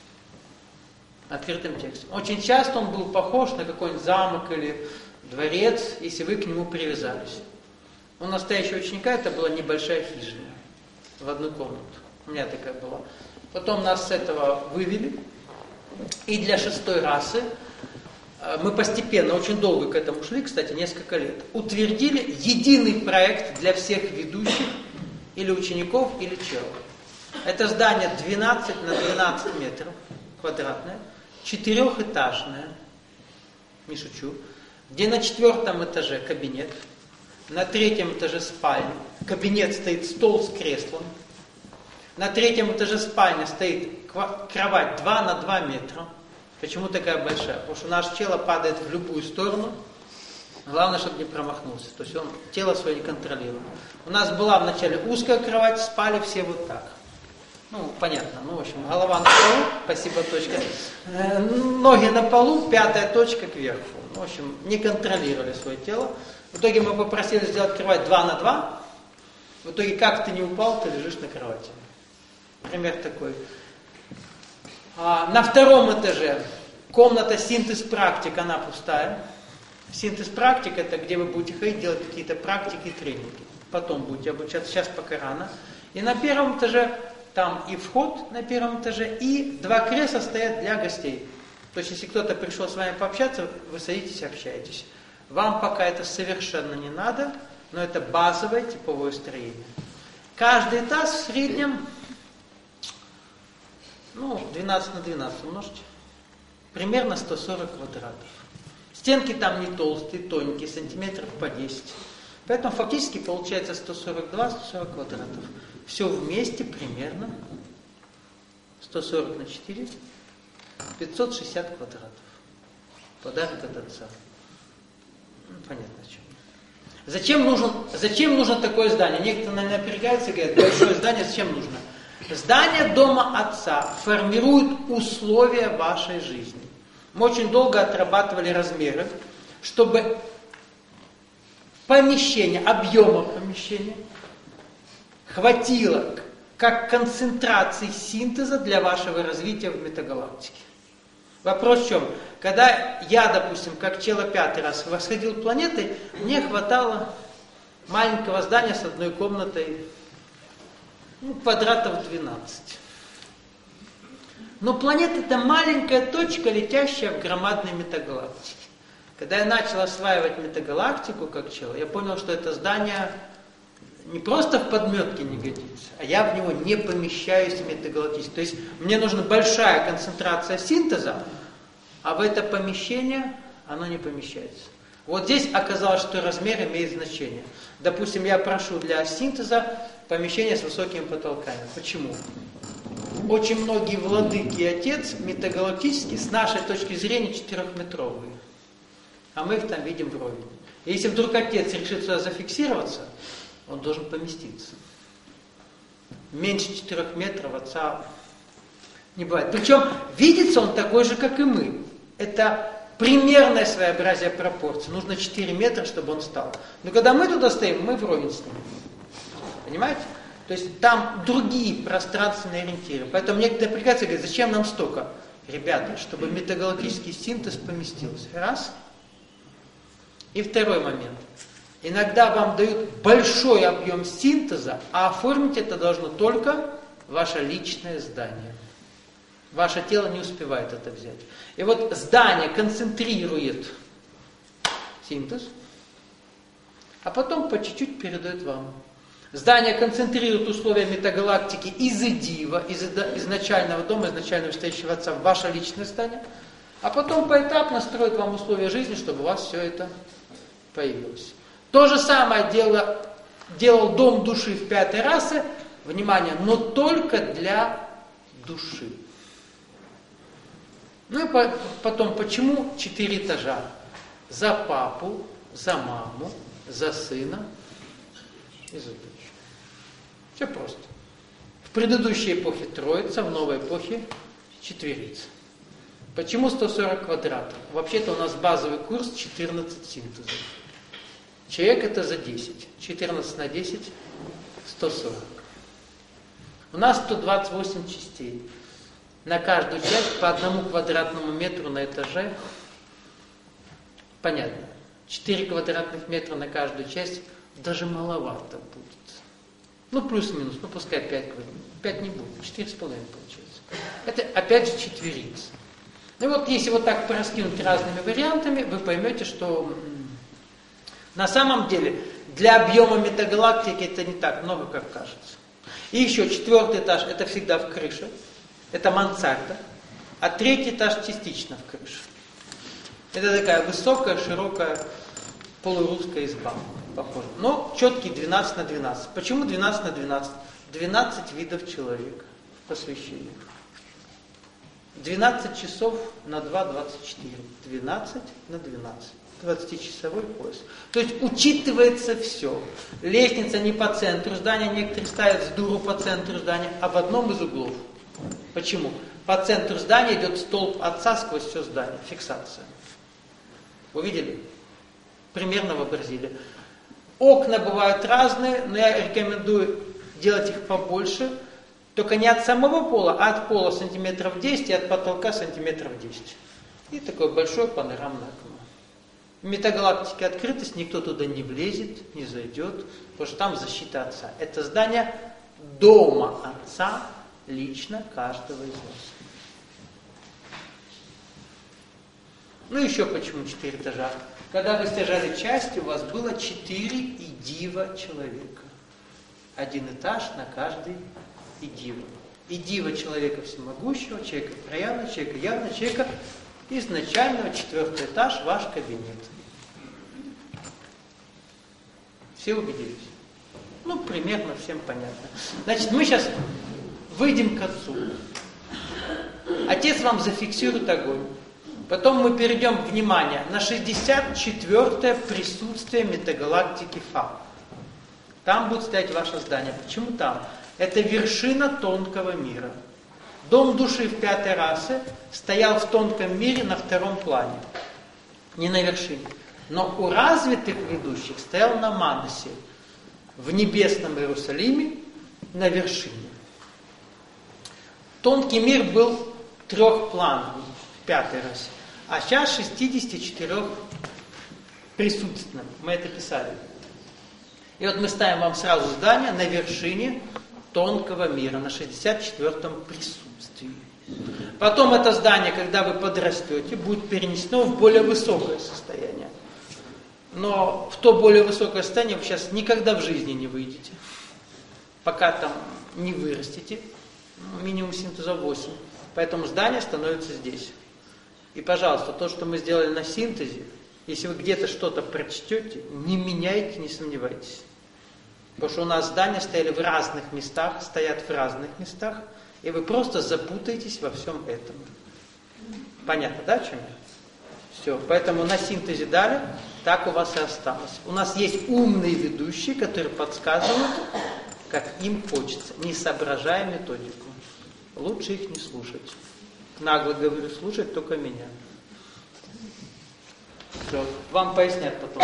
Открытым текстом. Очень часто он был похож на какой-нибудь замок или дворец, если вы к нему привязались. У настоящего ученика это была небольшая хижина в одну комнату. У меня такая была. Потом нас с этого вывели. И для шестой расы мы постепенно, очень долго к этому шли, кстати, несколько лет, утвердили единый проект для всех ведущих, или учеников, или челов. Это здание двенадцать на двенадцать метров квадратное, четырехэтажное, не шучу, где на четвертом этаже кабинет, на третьем этаже спальня, кабинет стоит стол с креслом, на третьем этаже спальня стоит кровать два на два метра, Почему такая большая? Потому что наше тело падает в любую сторону. Главное, чтобы не промахнулся. То есть он тело свое не контролирует. У нас была вначале узкая кровать, спали все вот так. Ну, понятно. Ну, в общем, голова на полу, спасибо, точка. Ноги на полу, пятая точка кверху. В общем, не контролировали свое тело. В итоге мы попросили сделать кровать два на два. В итоге, как ты не упал, ты лежишь на кровати. Пример такой. А, на втором этаже комната синтез-практик, она пустая. Синтез-практик — это где вы будете ходить, делать какие-то практики и тренинги. Потом будете обучаться, сейчас пока рано. И на первом этаже там и вход на первом этаже, и два кресла стоят для гостей. То есть, если кто-то пришел с вами пообщаться, вы садитесь и общаетесь. Вам пока это совершенно не надо, но это базовое типовое строение. Каждый этаж в среднем, ну, двенадцать на двенадцать умножьте, примерно сто сорок квадратов. Стенки там не толстые, тоненькие, сантиметров по десять. Поэтому фактически получается сто сорок два - сто сорок квадратов. Все вместе примерно сто сорок на четыре, пятьсот шестьдесят квадратов. Подарок от отца. Ну, понятно, о чем. Зачем нужен, зачем нужно такое здание? Некоторые напрягаются и говорят, большое здание зачем нужно? Здание дома отца формирует условия вашей жизни. Мы очень долго отрабатывали размеры, чтобы помещение, объема помещения хватило как концентрации синтеза для вашего развития в метагалактике. Вопрос в чем? Когда я, допустим, как чело пятый раз восходил планетой, мне хватало маленького здания с одной комнатой, ну, квадратов двенадцать. Но планета — это маленькая точка, летящая в громадной метагалактике. Когда я начал осваивать метагалактику как чело, я понял, что это здание не просто в подметке не годится, а я в него не помещаюсь метагалактически. То есть мне нужна большая концентрация синтеза, а в это помещение оно не помещается. Вот здесь оказалось, что размер имеет значение. Допустим, я прошу для синтеза помещение с высокими потолками. Почему? Очень многие владыки и отец метагалактически с нашей точки зрения четырехметровые. А мы их там видим вровень. И если вдруг отец решит сюда зафиксироваться, он должен поместиться. Меньше четырех метров отца не бывает. Причем видится он такой же, как и мы. Это примерное своеобразие пропорций. Нужно четыре метра, чтобы он стал. Но когда мы туда стоим, мы вровень с ним. Понимаете? То есть там другие пространственные ориентиры. Поэтому некоторые аппликации говорят, зачем нам столько? Ребята, чтобы метагалактический синтез поместился. Раз. И второй момент. Иногда вам дают большой объем синтеза, а оформить это должно только ваше личное здание. Ваше тело не успевает это взять. И вот здание концентрирует синтез, а потом по чуть-чуть передает вам. Здание концентрирует условия метагалактики из идива, из изначального дома, изначально стоящего отца в ваше личное здание, а потом поэтапно строит вам условия жизни, чтобы у вас все это появилось. То же самое дело, делал дом души в пятой расе, внимание, но только для души. Ну и по, потом, почему четыре этажа? За папу, за маму, за сына и за дочь. Все просто. В предыдущей эпохе троица, в новой эпохе четверица. Почему сто сорок квадратов? Вообще-то у нас базовый курс четырнадцать синтезов. Человек это за десять. четырнадцать на десять – сто сорок. У нас сто двадцать восемь частей. На каждую часть по одному квадратному метру на этаже. Понятно. четыре квадратных метра на каждую часть даже маловато будет. Ну, плюс-минус, ну, пускай пять квадратных. пять не будет, четыре с половиной получается. Это опять же четверица. Ну вот, если вот так пораскинуть разными вариантами, вы поймете, что на самом деле для объема метагалактики это не так много, как кажется. И еще четвертый этаж это всегда в крыше. Это мансарда. А третий этаж частично в крыше. Это такая высокая, широкая, полурусская изба. Похоже. Но четкий двенадцать на двенадцать. Почему двенадцать на двенадцать? двенадцать видов человека в посвящении. двенадцать часов на два, двадцать четыре. двенадцать на двенадцать. двадцатичасовой пояс. То есть учитывается все. Лестница не по центру здания, некоторые ставят с дуру по центру здания, а в одном из углов. Почему? По центру здания идет столб отца сквозь все здание. Фиксация. Увидели? Примерно вообразили. Окна бывают разные, но я рекомендую делать их побольше. Только не от самого пола, а от пола сантиметров десять и от потолка сантиметров десять. И такое большое панорамное окно. В метагалактике открытость, никто туда не влезет, не зайдет, потому что там защита отца. Это здание дома отца, лично каждого из вас. Ну еще почему четыре этажа? Когда вы стяжали части, у вас было четыре идива человека. Один этаж на каждый идива. Идива человека всемогущего, человека проявленного, человека явного, человека изначального, четвертый этаж, ваш кабинет. Все убедились? Ну, примерно всем понятно. Значит, мы сейчас выйдем к отцу. Отец вам зафиксирует огонь. Потом мы перейдем, внимание, на шестьдесят четвёртое присутствие метагалактики Фа. Там будет стоять ваше здание. Почему там? Это вершина тонкого мира. Дом души в пятой расе стоял в тонком мире на втором плане, не на вершине. Но у развитых ведущих стоял на Манасе, в небесном Иерусалиме, на вершине. Тонкий мир был трехплановый в пятой расе, а сейчас шестьдесят четыре присутственным. Мы это писали. И вот мы ставим вам сразу здание на вершине тонкого мира, на шестьдесят четвёртом присутствии. Потом это здание, когда вы подрастете, будет перенесено в более высокое состояние. Но в то более высокое состояние вы сейчас никогда в жизни не выйдете. Пока там не вырастете, минимум синтеза восемь. Поэтому здание становится здесь. И, пожалуйста, то, что мы сделали на синтезе, если вы где-то что-то прочтете, не меняйте, не сомневайтесь. Потому что у нас здания стояли в разных местах, стоят в разных местах, и вы просто запутаетесь во всем этом. Понятно, да, о чем я? Все, поэтому на синтезе дали, так у вас и осталось. У нас есть умные ведущие, которые подсказывают, как им хочется, не соображая методику. Лучше их не слушать. Нагло говорю, слушать только меня. Все, вам пояснят потом.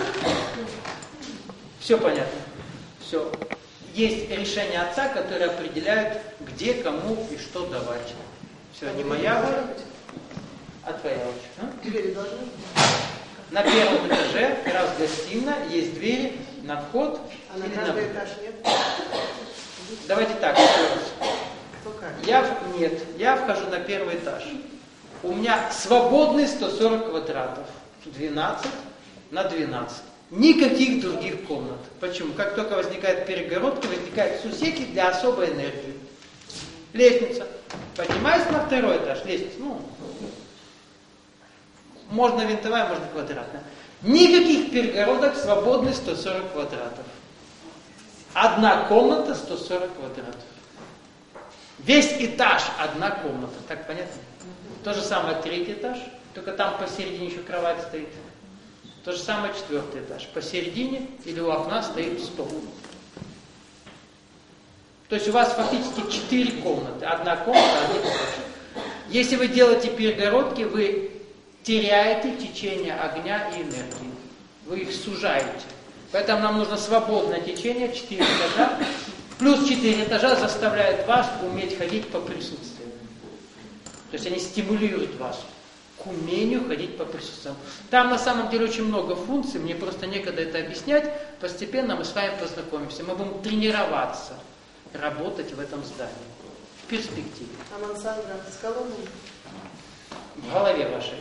Все понятно. Все. Есть решение отца, которое определяет, где, кому и что давать. Все, не моя воля, а твоя воля. А? Двери должны быть? На первом этаже, как раз гостиная, есть двери на вход. А на или каждый на... этаж нет? Давайте так, еще раз. Пока. Я, нет, я вхожу на первый этаж. У меня свободный сто сорок квадратов. двенадцать на двенадцать. Никаких других комнат. Почему? Как только возникает перегородка, возникают сусеки для особой энергии. Лестница. Поднимаюсь на второй этаж. Лестница. Ну, можно винтовая, можно квадратная. Никаких перегородок, свободный сто сорок квадратов. Одна комната, сто сорок квадратов. Весь этаж одна комната. Так понятно? То же самое третий этаж, только там посередине еще кровать стоит. То же самое четвертый этаж. Посередине или у окна стоит стол. То есть у вас фактически четыре комнаты. Одна комната, один этаж. Если вы делаете перегородки, вы теряете течение огня и энергии. Вы их сужаете. Поэтому нам нужно свободное течение, четыре этажа. Плюс четыре этажа заставляют вас уметь ходить по присутствию. То есть они стимулируют вас к умению ходить по присутствию. Там на самом деле очень много функций, мне просто некогда это объяснять. Постепенно мы с вами познакомимся. Мы будем тренироваться, работать в этом здании. В перспективе. А мансардра с колоннами? В голове вашей.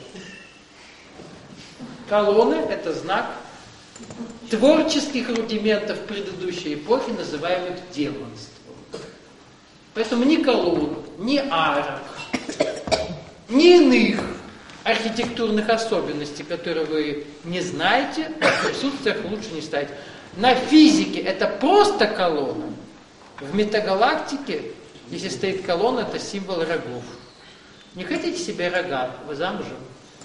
Колонны – это знак творческих рудиментов предыдущей эпохи, называемых демонством. Поэтому ни колонн, ни арок, ни иных архитектурных особенностей, которые вы не знаете, в присутствиях лучше не ставить. На физике это просто колонна. В метагалактике, если стоит колонна, это символ рогов. Не хотите себе рога? Вы замужем?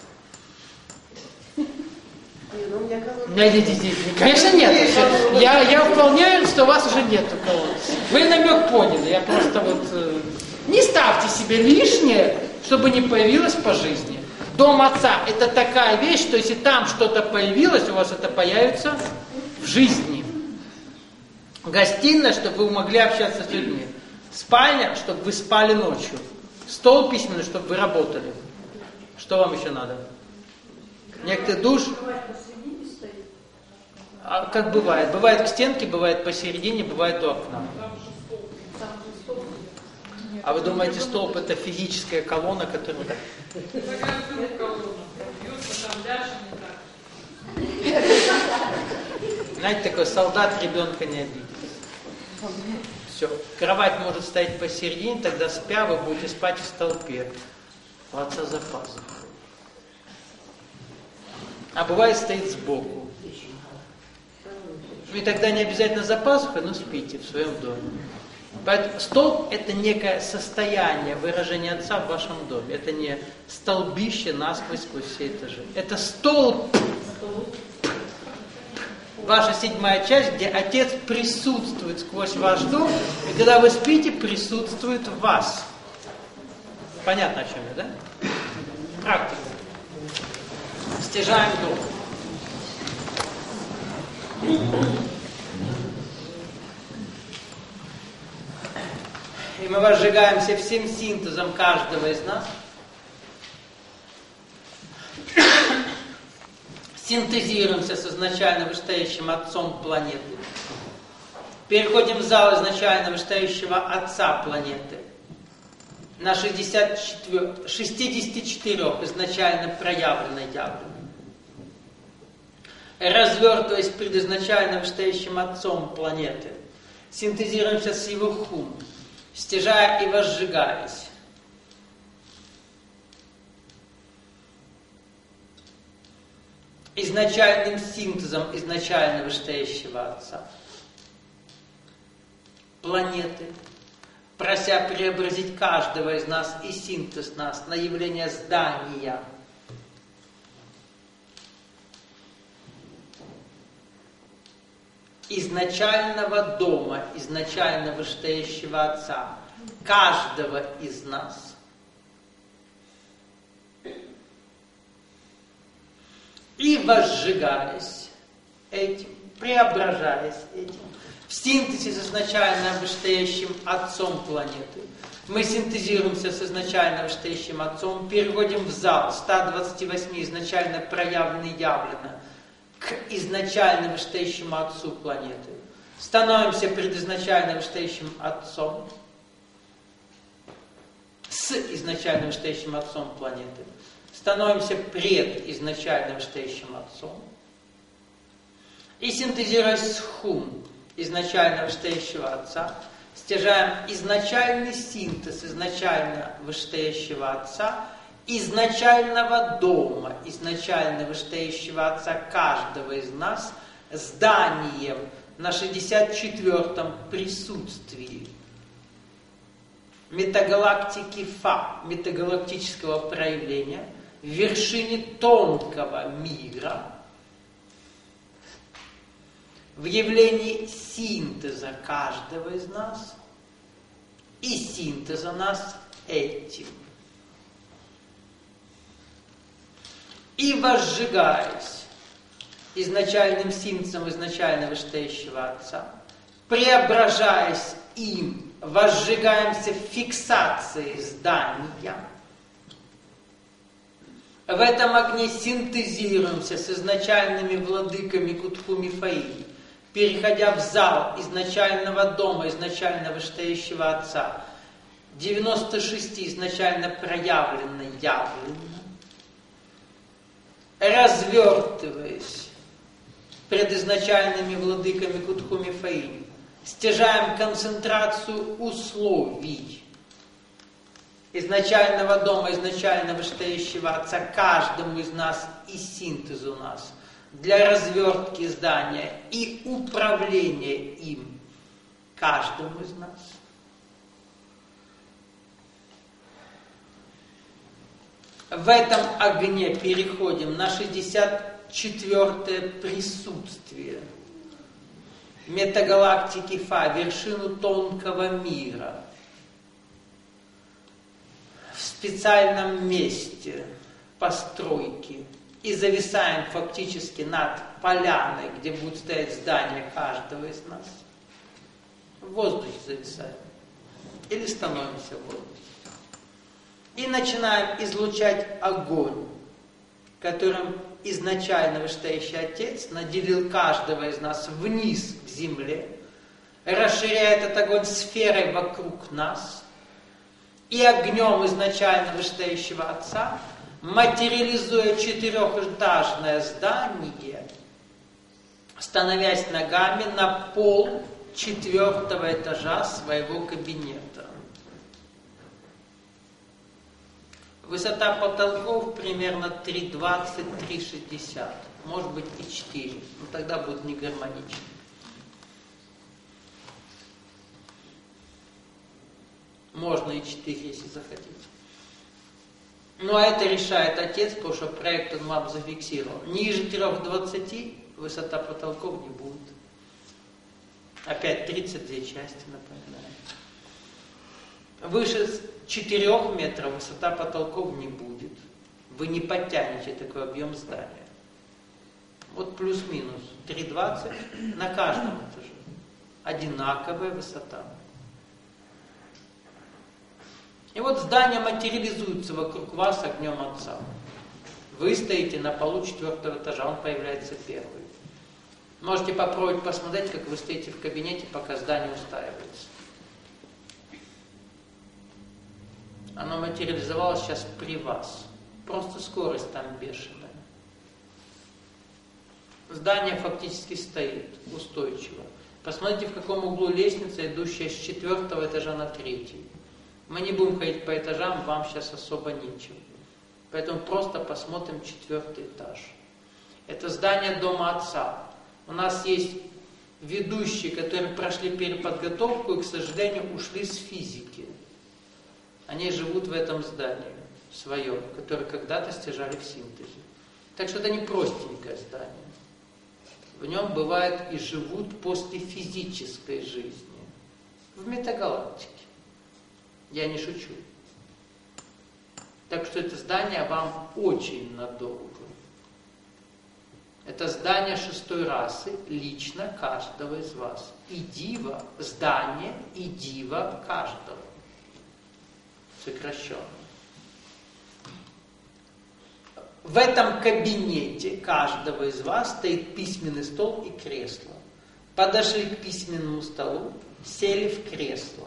Не, ну у меня колонка. Нет, нет, нет, нет. Конечно, нет. Я, я вполне уверен, что у вас уже нет колонки. Вы намек поняли. Я просто вот... Э, не ставьте себе лишнее, чтобы не появилось по жизни. Дом отца – это такая вещь, что если там что-то появилось, у вас это появится в жизни. Гостиная, чтобы вы могли общаться с людьми. Спальня, чтобы вы спали ночью. Стол письменный, чтобы вы работали. Что вам еще надо? Некоторые душ... А как бывает? Бывает к стенке, бывает посередине, бывает у окна. А вы думаете, столб это физическая колонна, которая... Знаете, такой солдат ребенка не обидит. Все. Кровать может стоять посередине, тогда спя вы будете спать в столпе. У отца за пазухой. А бывает стоит сбоку. И тогда не обязательно за пазухой, но спите в своем доме. Поэтому столб это некое состояние выражения отца в вашем доме. Это не столбище насквозь сквозь все этажи. Это столб. Ваша седьмая часть, где отец присутствует сквозь ваш дом, и когда вы спите, присутствует в вас. Понятно, о чем я, да? Практика. Стяжаем дух. И мы возжигаемся всем синтезом каждого из нас. Синтезируемся с изначально вышестоящим отцом планеты. Переходим в зал изначально вышестоящего отца планеты. На шестьдесят четыре, шестьдесят четыре изначально проявленной явленной. Развертываясь пред изначально вышестоящим отцом планеты, синтезируемся с его хум, стяжая и возжигаясь. Изначальным синтезом изначально вышестоящего отца планеты, прося преобразить каждого из нас и синтез нас на явление здания. Изначального дома, изначально вышестоящего отца, каждого из нас. И возжигаясь этим, преображаясь этим, в синтезе с изначально вышестоящим отцом планеты, мы синтезируемся с изначально вышестоящим отцом, переходим в зал ста двадцати восьми изначально проявленный явлено к изначально вышестоящему отцу планеты. Становимся пред изначально вышестоящим отцом, с изначально вышестоящим отцом планеты. Становимся пред изначально вышестоящим отцом. И синтезируясь с хум изначально вышестоящего отца, стяжаем изначальный синтез изначально вышестоящего отца, изначального дома, изначально вышестоящего отца каждого из нас, зданием на шестьдесят четвёртом присутствии метагалактики Фа, метагалактического проявления, в вершине тонкого мира, в явлении синтеза каждого из нас и синтеза нас этим. И возжигаясь изначальным синтезом изначально вышестоящего отца, преображаясь им, возжигаемся фиксацией здания. В этом огне синтезируемся с изначальными владыками Кутхуми Фаи, переходя в зал изначального дома, изначально вышестоящего отца, девяносто шесть изначально проявленно явленно, развертываясь пред изначальными владыками Кутхуми Фаи, стяжаем концентрацию условий изначального дома, изначально вышестоящего отца каждому из нас и синтезу нас для развертки здания и управления им каждому из нас. В этом огне переходим на шестьдесят четвёртое присутствие метагалактики Фа, вершину тонкого мира. В специальном месте постройки. И зависаем фактически над поляной, где будет стоять здание каждого из нас. В воздухе зависаем. Или становимся в воздухе. И начинаем излучать огонь, которым изначально Вышестоящий Отец наделил каждого из нас вниз к земле, расширяет этот огонь сферой вокруг нас, и огнем изначально Вышестоящего Отца, материализуя четырехэтажное здание, становясь ногами на пол четвертого этажа своего кабинета. Высота потолков примерно три двадцать — три шестьдесят, может быть и четыре, но тогда будет не гармонично. Можно и четыре, если захотите. Ну а это решает Отец, потому что проект он вам зафиксировал. Ниже трёх двадцати высота потолков не будет. Опять тридцать две части, напоминаю. Выше четырёх метров высота потолков не будет. Вы не подтянете такой объем здания. Вот плюс-минус три двадцать на каждом этаже. Одинаковая высота. И вот здание материализуется вокруг вас огнем Отца. Вы стоите на полу четвертого этажа, он появляется первый. Можете попробовать посмотреть, как вы стоите в кабинете, пока здание устраивается. Оно материализовалось сейчас при вас. Просто скорость там бешеная. Здание фактически стоит устойчиво. Посмотрите, в каком углу лестница, идущая с четвертого этажа на третий. Мы не будем ходить по этажам, вам сейчас особо нечего. Поэтому просто посмотрим четвертый этаж. Это здание Дома Отца. У нас есть ведущие, которые прошли переподготовку и, к сожалению, ушли с физики. Они живут в этом здании своем, которое когда-то стяжали в синтезе. Так что это не простенькое здание. В нем бывает и живут после физической жизни. В метагалактике. Я не шучу. Так что это здание вам очень надолго. Это здание шестой расы лично каждого из вас. И дива, здание и дива каждого. Сокращенно. В этом кабинете каждого из вас стоит письменный стол и кресло. Подошли к письменному столу, сели в кресло.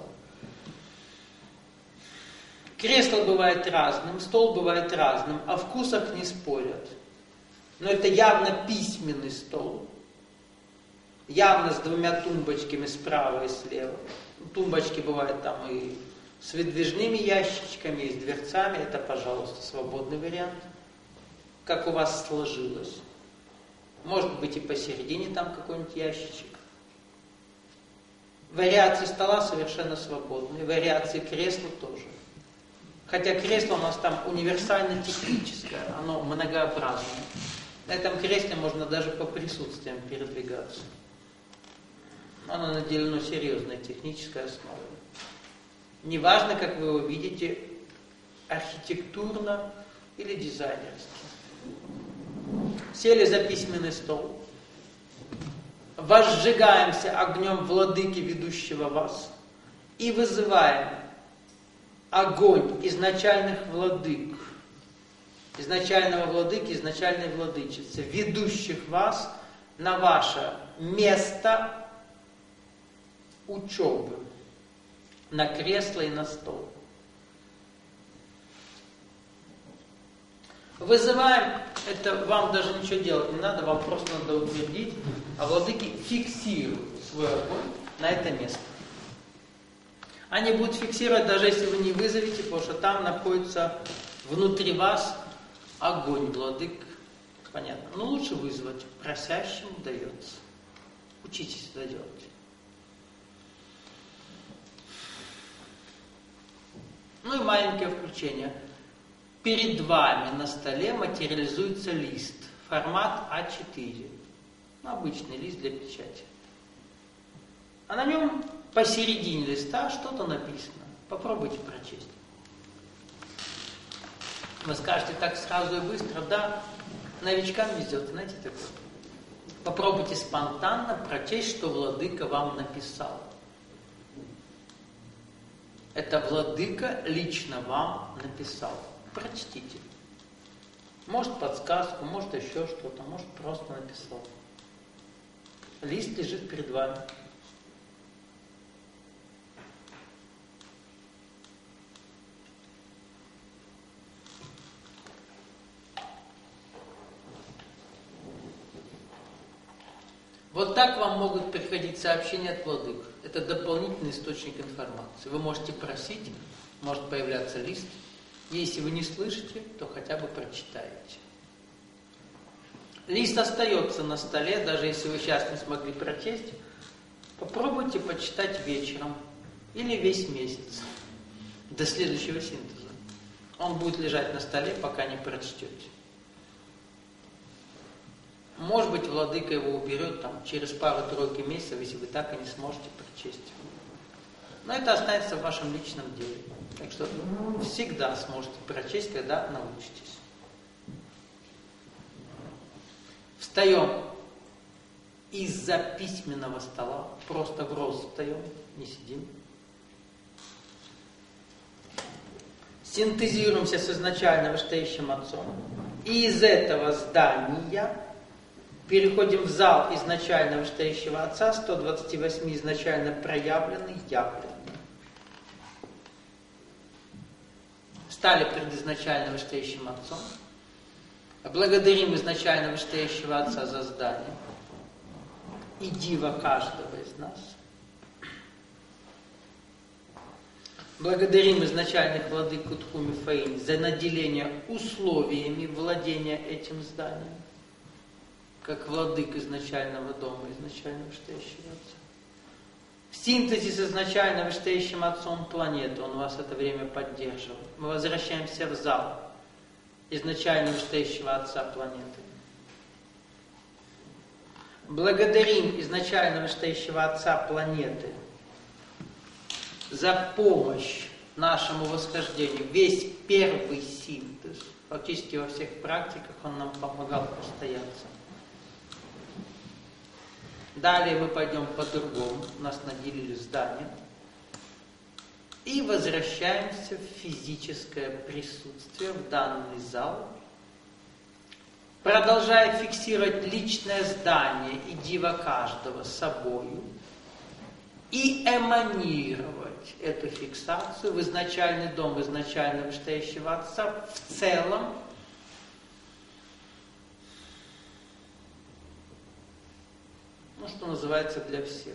Кресло бывает разным, стол бывает разным, о вкусах не спорят. Но это явно письменный стол. Явно с двумя тумбочками справа и слева. Тумбочки бывают там и с выдвижными ящичками, и с дверцами. Это, пожалуйста, свободный вариант. Как у вас сложилось. Может быть и посередине там какой-нибудь ящичек. Вариации стола совершенно свободные. Вариации кресла тоже. Хотя кресло у нас там универсально-техническое, оно многообразное. На этом кресле можно даже по присутствиям передвигаться. Оно наделено серьезной технической основой. Неважно, как вы его видите, архитектурно или дизайнерски. Сели за письменный стол. Возжигаемся огнем владыки, ведущего вас, и вызываем огонь изначальных владык, изначального владыки, изначальной владычицы, ведущих вас на ваше место учебы, на кресло и на стол. Вызываем, это вам даже ничего делать не надо, вам просто надо утвердить, а владыки фиксируют свой огонь на это место. Они будут фиксировать, даже если вы не вызовете, потому что там находится внутри вас огонь владык. Понятно. Но лучше вызвать. Просящему дается. Учитесь это делать. Ну и маленькое включение. перед вами на столе материализуется лист, формат а четыре, обычный лист для печати. А на нем посередине листа что-то написано. Попробуйте прочесть. Вы скажете так сразу и быстро, да, новичкам везет, знаете такое. Попробуйте спонтанно прочесть, что владыка вам написал. Это владыка лично вам написал. Прочтите. Может подсказку, может еще что-то, может просто написал. Лист лежит перед вами. Вот так вам могут приходить сообщения от владык. Это дополнительный источник информации. Вы можете просить, может появляться лист. Если вы не слышите, то хотя бы прочитаете. Лист остается на столе, даже если вы сейчас не смогли прочесть. Попробуйте почитать вечером или весь месяц до следующего синтеза. Он будет лежать на столе, пока не прочтете. Может быть, владыка его уберет там, через пару-тройку месяцев, если вы так и не сможете прочесть. Но это останется в вашем личном деле. Так что всегда сможете прочесть, когда научитесь. Встаем из-за письменного стола, просто в рост встаем, не сидим. Синтезируемся с изначально вышестоящим отцом. И из этого здания переходим в зал изначально вышестоящего отца, сто двадцать восемь изначально проявленный, явленный. Стали перед изначально вышестоящим отцом. Благодарим изначально вышестоящего отца за здание и дива каждого из нас. Благодарим изначальных владык Кутхуми Фаинь за наделение условиями владения этим зданием, как владык изначального дома, изначально вышестоящего отца. В синтезе с изначально вышестоящим отцом планеты, он вас это время поддерживал. Мы возвращаемся в зал изначально вышестоящего отца планеты. Благодарим изначально вышестоящего отца планеты за помощь нашему восхождению. Весь первый синтез, фактически во всех практиках он нам помогал постояться. Далее мы пойдем по-другому, нас наделили зданием. И возвращаемся в физическое присутствие, в данный зал, продолжая фиксировать личное здание и дива каждого собою, и эманировать эту фиксацию в изначальный дом изначально вышестоящего отца в целом, ну, что называется, для всех.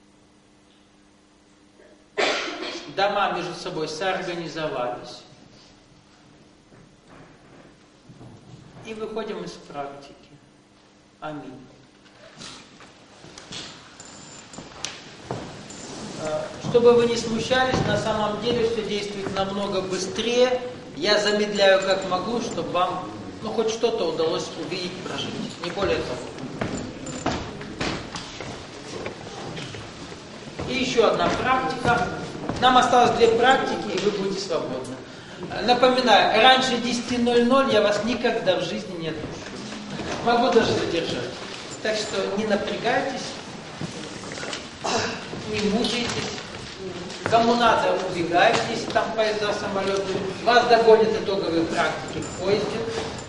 Дома между собой соорганизовались. И выходим из практики. Аминь. Чтобы вы не смущались, на самом деле все действует намного быстрее. Я замедляю как могу, чтобы вам, ну, хоть что-то удалось увидеть, прожить. Не более того. И еще одна практика. Нам осталось две практики, и вы будете свободны. Напоминаю, раньше десять ноль ноль я вас никогда в жизни не отпущу. Могу даже задержать. Так что не напрягайтесь, не мучайтесь. Кому надо, убегайте, если там поезда, самолеты. Вас догонят итоговые практики в поезде.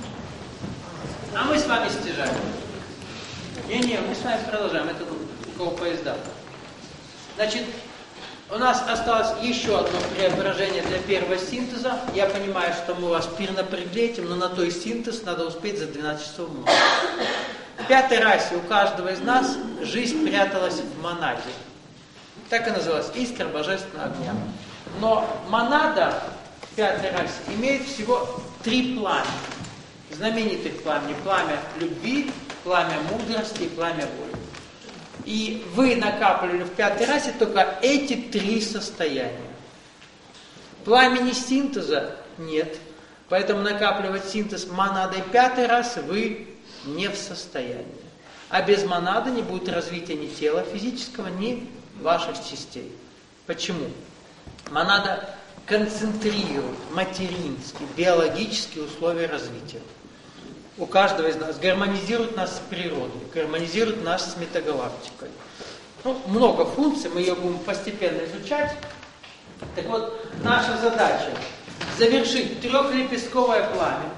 А мы с вами стяжаем. Не-не, мы с вами продолжаем. Это такого поезда. Значит, у нас осталось еще одно преображение для первого синтеза. Я понимаю, что мы вас перенапрягли этим, но на той синтез надо успеть за двенадцать часов ночи. В пятой расе у каждого из нас жизнь пряталась в монаде. Так и называлась искра божественного огня. Но монада в пятой расе имеет всего три пламя. Знаменитых пламя. Пламя любви, пламя мудрости и пламя воли. И вы накапливали в пятой расе только эти три состояния. Пламени синтеза нет, Поэтому накапливать синтез монадой пятый раз вы не в состоянии. А без монады не будет развития ни тела физического, ни ваших частей. Почему? Монада концентрирует материнские, биологические условия развития. У каждого из нас гармонизирует нас с природой, гармонизирует нас с метагалактикой. Ну, много функций, мы ее будем постепенно изучать. Так вот, наша задача завершить трехлепестковое пламя.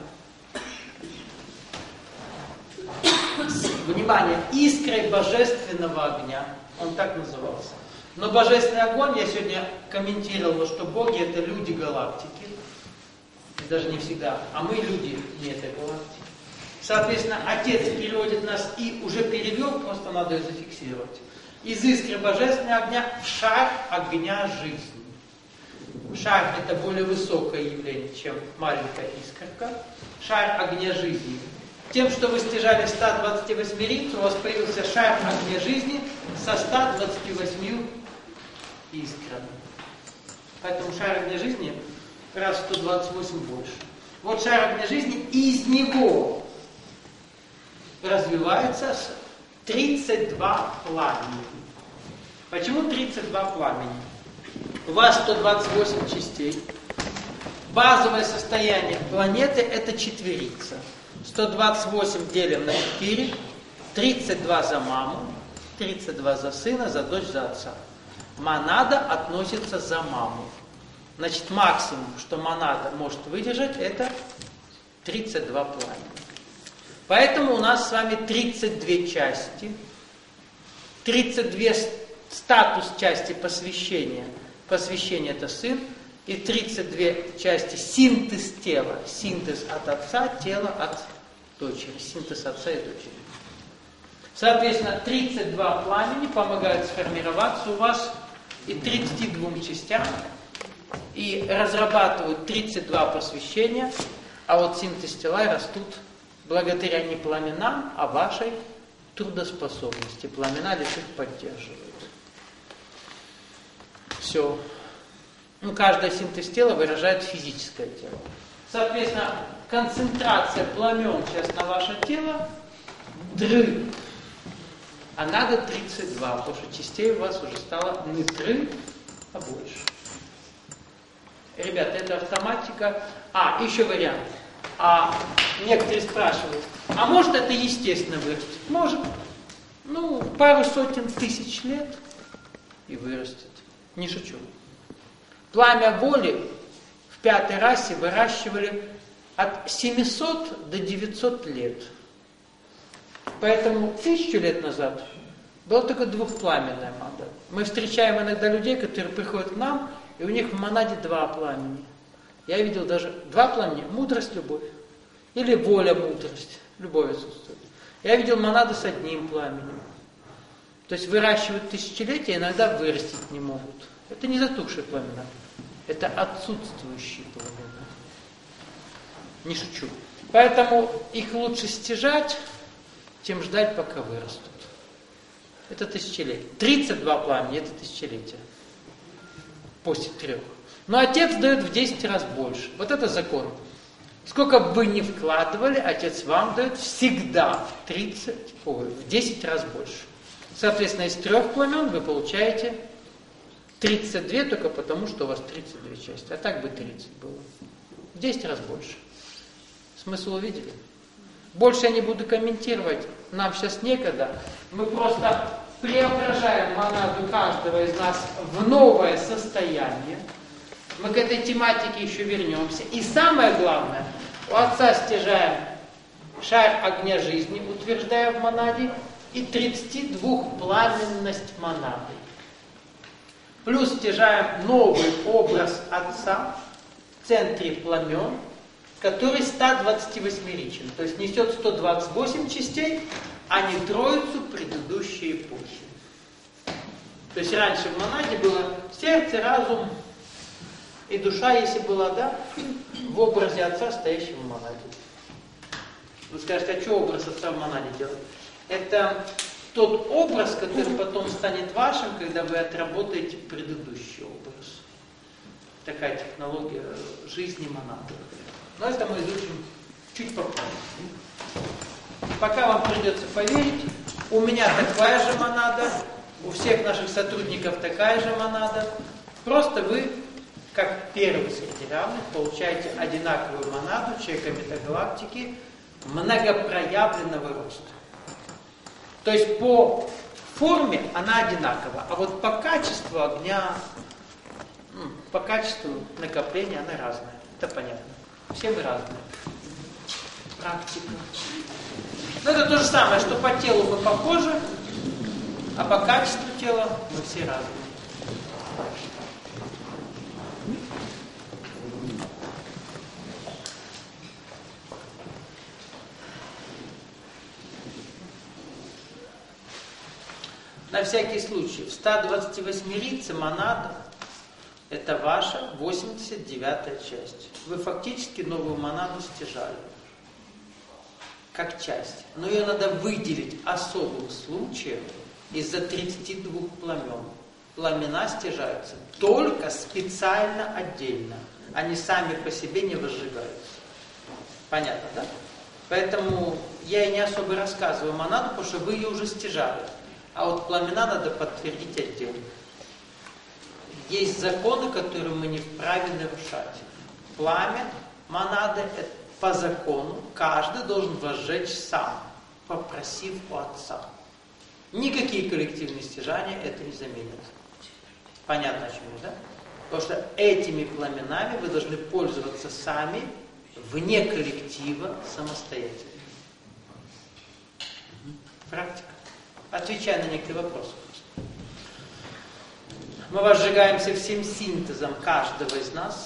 Внимание, искрой божественного огня. Он так назывался. Но божественный огонь, я сегодня комментировал, что боги это люди галактики. Даже не всегда. А мы люди не этой галактики. Соответственно, Отец переводит нас и уже перевел, просто надо ее зафиксировать. Из искры божественного огня в шар огня жизни. Шар это более высокое явление, чем маленькая искорка. Шар огня жизни. Тем, что вы стяжали ста двадцати восьми ритм, у вас появился шар огня жизни со ста двадцатью восьмью искрами. Поэтому шар огня жизни раз в сто двадцать восемь больше. Вот шар огня жизни, и из него развивается тридцать два пламени. Почему тридцать два пламени? У вас сто двадцать восемь частей. Базовое состояние планеты это четверица. сто двадцать восемь делим на четыре, тридцать два за маму, тридцать два за сына, за дочь, за отца. Монада относится за маму. Значит, максимум, что монада может выдержать, это тридцать два пламени. Поэтому у нас с вами тридцать две части, тридцать две статус части посвящения. Посвящение это сын, и тридцать две части синтез тела. Синтез от отца, тело от дочери. Синтез отца и дочери. Соответственно, тридцать два пламени помогают сформироваться у вас и тридцати двум частям, и разрабатывают тридцать два посвящения, а вот синтез тела растут благодаря не пламенам, а вашей трудоспособности. Пламена лишь их поддерживают. Все. Ну, каждый синтез тела выражает физическое тело. Соответственно, концентрация пламен сейчас на ваше тело дры. А надо тридцать два, потому что частей у вас уже стало не дры, а больше. Ребята, это автоматика. А, еще вариант. А некоторые спрашивают, а может это естественно вырастет? Может. Ну, пару сотен тысяч лет и вырастет. Не шучу. Пламя воли в пятой расе выращивали от семисот до девятисот лет. Поэтому тысячу лет назад была только двухпламенная монада. Мы встречаем иногда людей, которые приходят к нам, и у них в монаде два пламени. Я видел даже два пламени. Мудрость, любовь. Или воля, мудрость. Любовь отсутствует. Я видел монады с одним пламенем. То есть выращивают тысячелетия, иногда вырастить не могут. Это не затухшие пламена. Это отсутствующие пламена. Не шучу. Поэтому их лучше стяжать, чем ждать, пока вырастут. Это тысячелетие. тридцать два пламени – это тысячелетие. После трех. Но Отец дает в десять раз больше. Вот это закон. Сколько бы вы ни вкладывали, Отец вам дает всегда в тридцать, ой, в десять раз больше. Соответственно, из трех пламен вы получаете тридцать два только потому, что у вас тридцать две части. А так бы тридцать было. В десять раз больше. Смысл увидели? Больше я не буду комментировать. Нам сейчас некогда. Мы просто преображаем монаду каждого из нас в новое состояние. Мы к этой тематике еще вернемся. И самое главное, у Отца стяжаем шар огня жизни, утверждая в монаде, и тридцатидвухпламенность монады. Плюс стяжаем новый образ Отца в центре пламен, который ста двадцативосьмеричен. То есть несет сто двадцать восемь частей, а не троицу предыдущей эпохи. То есть раньше в монаде было сердце, разум и душа, если была, да, в образе Отца, стоящего в монаде. Вы скажете, а что образ Отца в монаде делает? Это тот образ, который потом станет вашим, когда вы отработаете предыдущий образ. Такая технология жизни монады. Но это мы изучим чуть попозже. Пока вам придется поверить, у меня такая же монада, у всех наших сотрудников такая же монада. Просто вы, как первый среди равных, получаете одинаковую монаду человека метагалактики многопроявленного роста. То есть по форме она одинакова, а вот по качеству огня, по качеству накопления она разная. Это понятно. Все мы разные. Практика. Но это то же самое, что по телу мы похожи, а по качеству тела мы все разные. На всякий случай, в ста двадцативосьмеридце монада – это ваша восемьдесят девятая часть. Вы фактически новую монаду стяжали, как часть. Но ее надо выделить особым случаем из-за тридцати двух пламен. Пламена стяжаются только специально отдельно. Они сами по себе не возжигаются. Понятно, да? Поэтому я и не особо рассказываю монаду, потому что вы ее уже стяжали. А вот пламена надо подтвердить отдельно. Есть законы, которые мы не вправе нарушать. Пламя монады – по закону каждый должен возжечь сам, попросив у Отца. Никакие коллективные стяжания это не заменят. Понятно, о чем я, да? Потому что этими пламенами вы должны пользоваться сами, вне коллектива, самостоятельно. Практика. Отвечая на некоторые вопросы. Мы возжигаемся всем синтезом каждого из нас.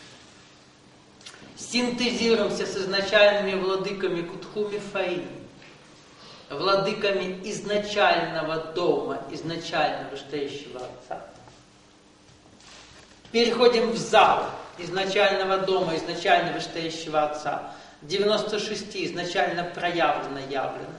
Синтезируемся с изначальными владыками Кутхуми Фаи, владыками изначального дома, изначально вышестоящего Отца. Переходим в зал изначального дома, изначально вышестоящего Отца. девяносто шесть изначально проявлено, явлено.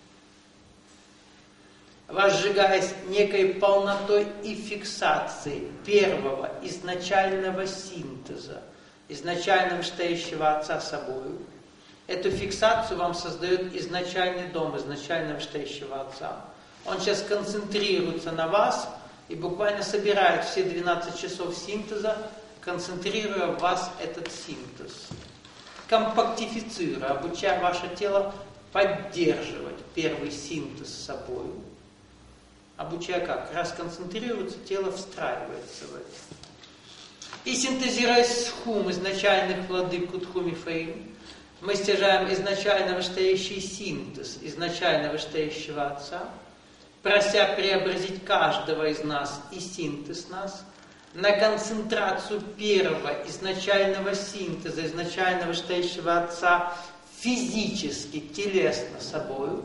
Возжигаясь некой полнотой и фиксацией первого изначального синтеза, изначально вышестоящего Отца собою, эту фиксацию вам создает изначальный дом, изначально вышестоящего Отца. Он сейчас концентрируется на вас и буквально собирает все двенадцать часов синтеза, концентрируя в вас этот синтез, компактифицируя, обучая ваше тело поддерживать первый синтез с собой. Обучая как? Раз концентрируется, тело встраивается в это. И синтезируясь с хум изначальных владык Кутхуми Фаи, мы стяжаем изначально вышестоящий синтез, изначально вышестоящего Отца, прося преобразить каждого из нас и синтез нас на концентрацию первого изначального синтеза, изначально вышестоящего Отца физически, телесно собою,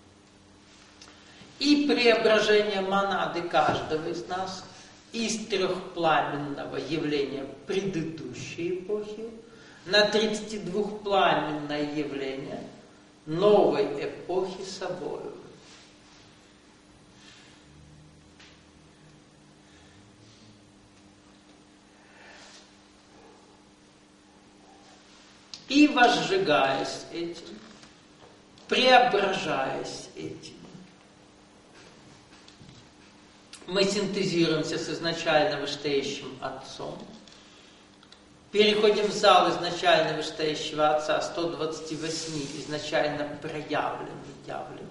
и преображение монады каждого из нас из трехпламенного явления предыдущей эпохи на тридцатидвухпламенное явление новой эпохи собою. И возжигаясь этим, преображаясь этим, мы синтезируемся с изначально вышестоящим Отцом, переходим в зал изначально вышестоящего Отца сто двадцать восемь, изначально проявленный, явленный.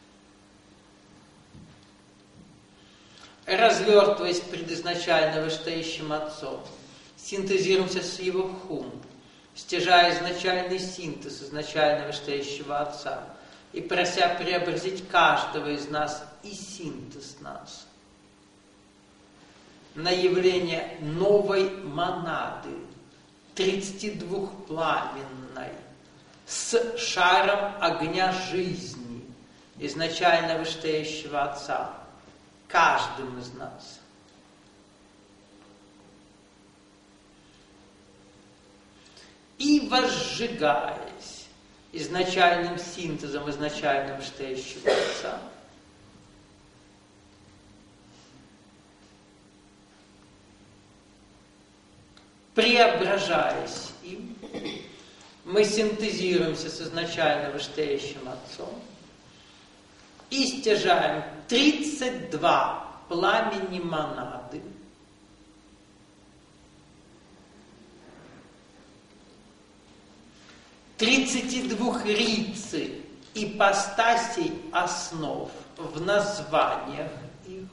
Развертываясь пред изначально вышестоящим Отцом, синтезируемся с Его хум, стяжая изначальный синтез изначально вышестоящего Отца и прося преобразить каждого из нас и синтез нас на явление новой монады, тридцатидвухпламенной, с шаром огня жизни, изначально вышестоящего Отца, каждым из нас. И возжигаясь изначальным синтезом изначально вышестоящего Отца, преображаясь им, мы синтезируемся с изначально вышестоящим Отцом и стяжаем тридцать два пламени монады, тридцати двух рицей ипостасей основ в названиях их,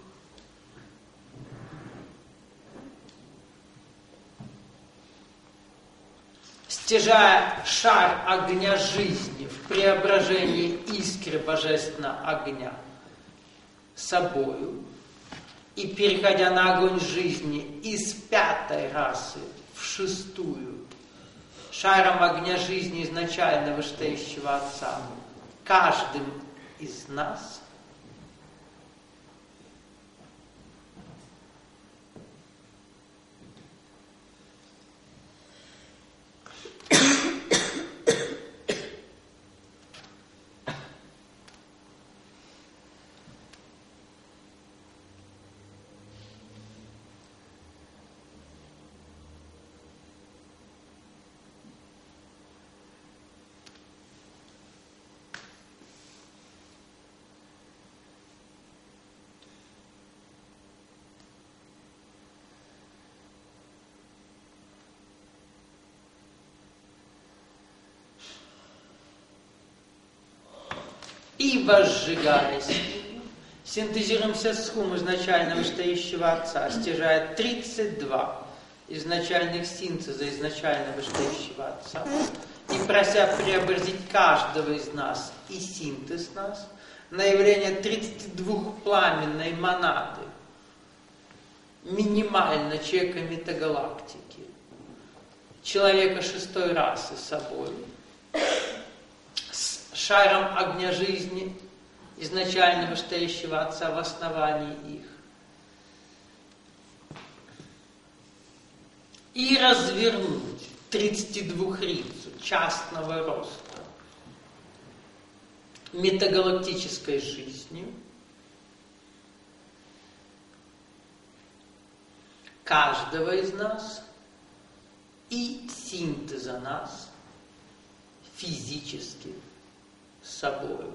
стяжая шар огня жизни в преображении искры божественного огня собою и переходя на огонь жизни из пятой расы в шестую, шаром огня жизни изначально вышестоящего Отца, каждым из нас и возжигаясь, синтезируемся с хум изначально вышестоящего Отца, стяжая тридцать два изначальных синтеза изначально вышестоящего Отца, и прося преобразить каждого из нас и синтез нас на явление тридцати двух пламенной монады, минимально человека метагалактики, человека шестой расы собой, шаром огня жизни, изначально вышестоящего Отца в основании их, и развернуть тридцатидвухрицу частного роста метагалактической жизнью каждого из нас и синтеза нас физически с собой.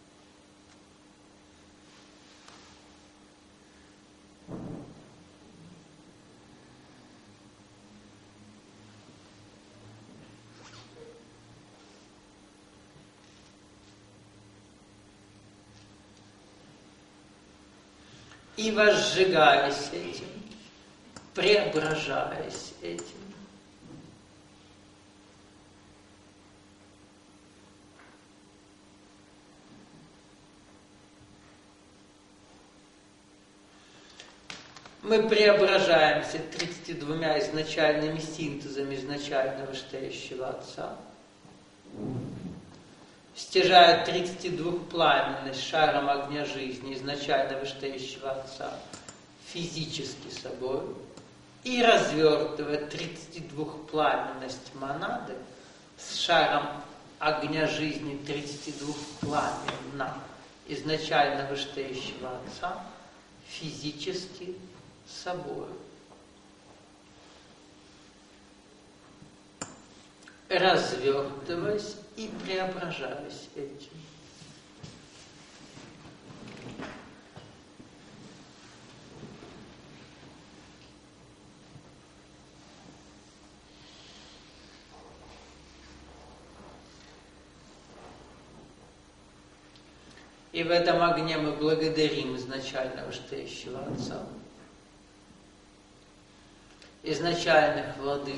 И возжигаясь этим, преображаясь этим, мы преображаемся тридцатью двумя изначальными синтезами изначально вышестоящего Отца, стяжая тридцатидвухпламенность шаром огня жизни изначально вышестоящего Отца физически собой и развертывая тридцатидвухпламенность монады с шаром огня жизни тридцатидвухпламенно изначально вышестоящего Отца физически собой. Развертываясь и преображаясь этим. И в этом огне мы благодарим изначально вышестоящего Отца, изначальных владык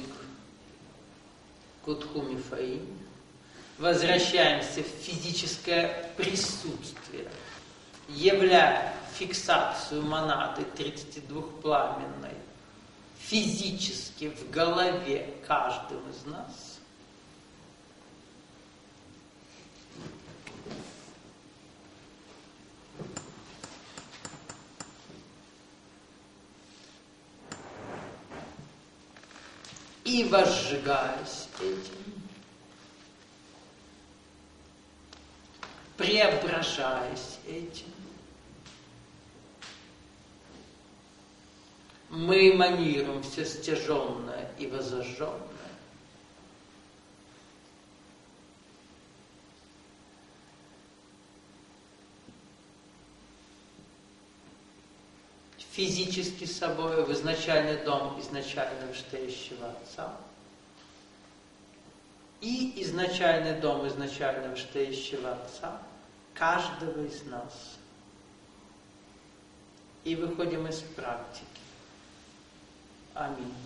Кутхуми Фаим, возвращаемся в физическое присутствие, являя фиксацию монады тридцатидвухпламенной физически в голове каждого из нас, и возжигаясь этим, преображаясь этим, мы эманируем все стяженное и возожженное физически с собой в изначальный дом изначально вышестоящего Отца. И изначальный дом изначально вышестоящего Отца каждого из нас. И выходим из практики. Аминь.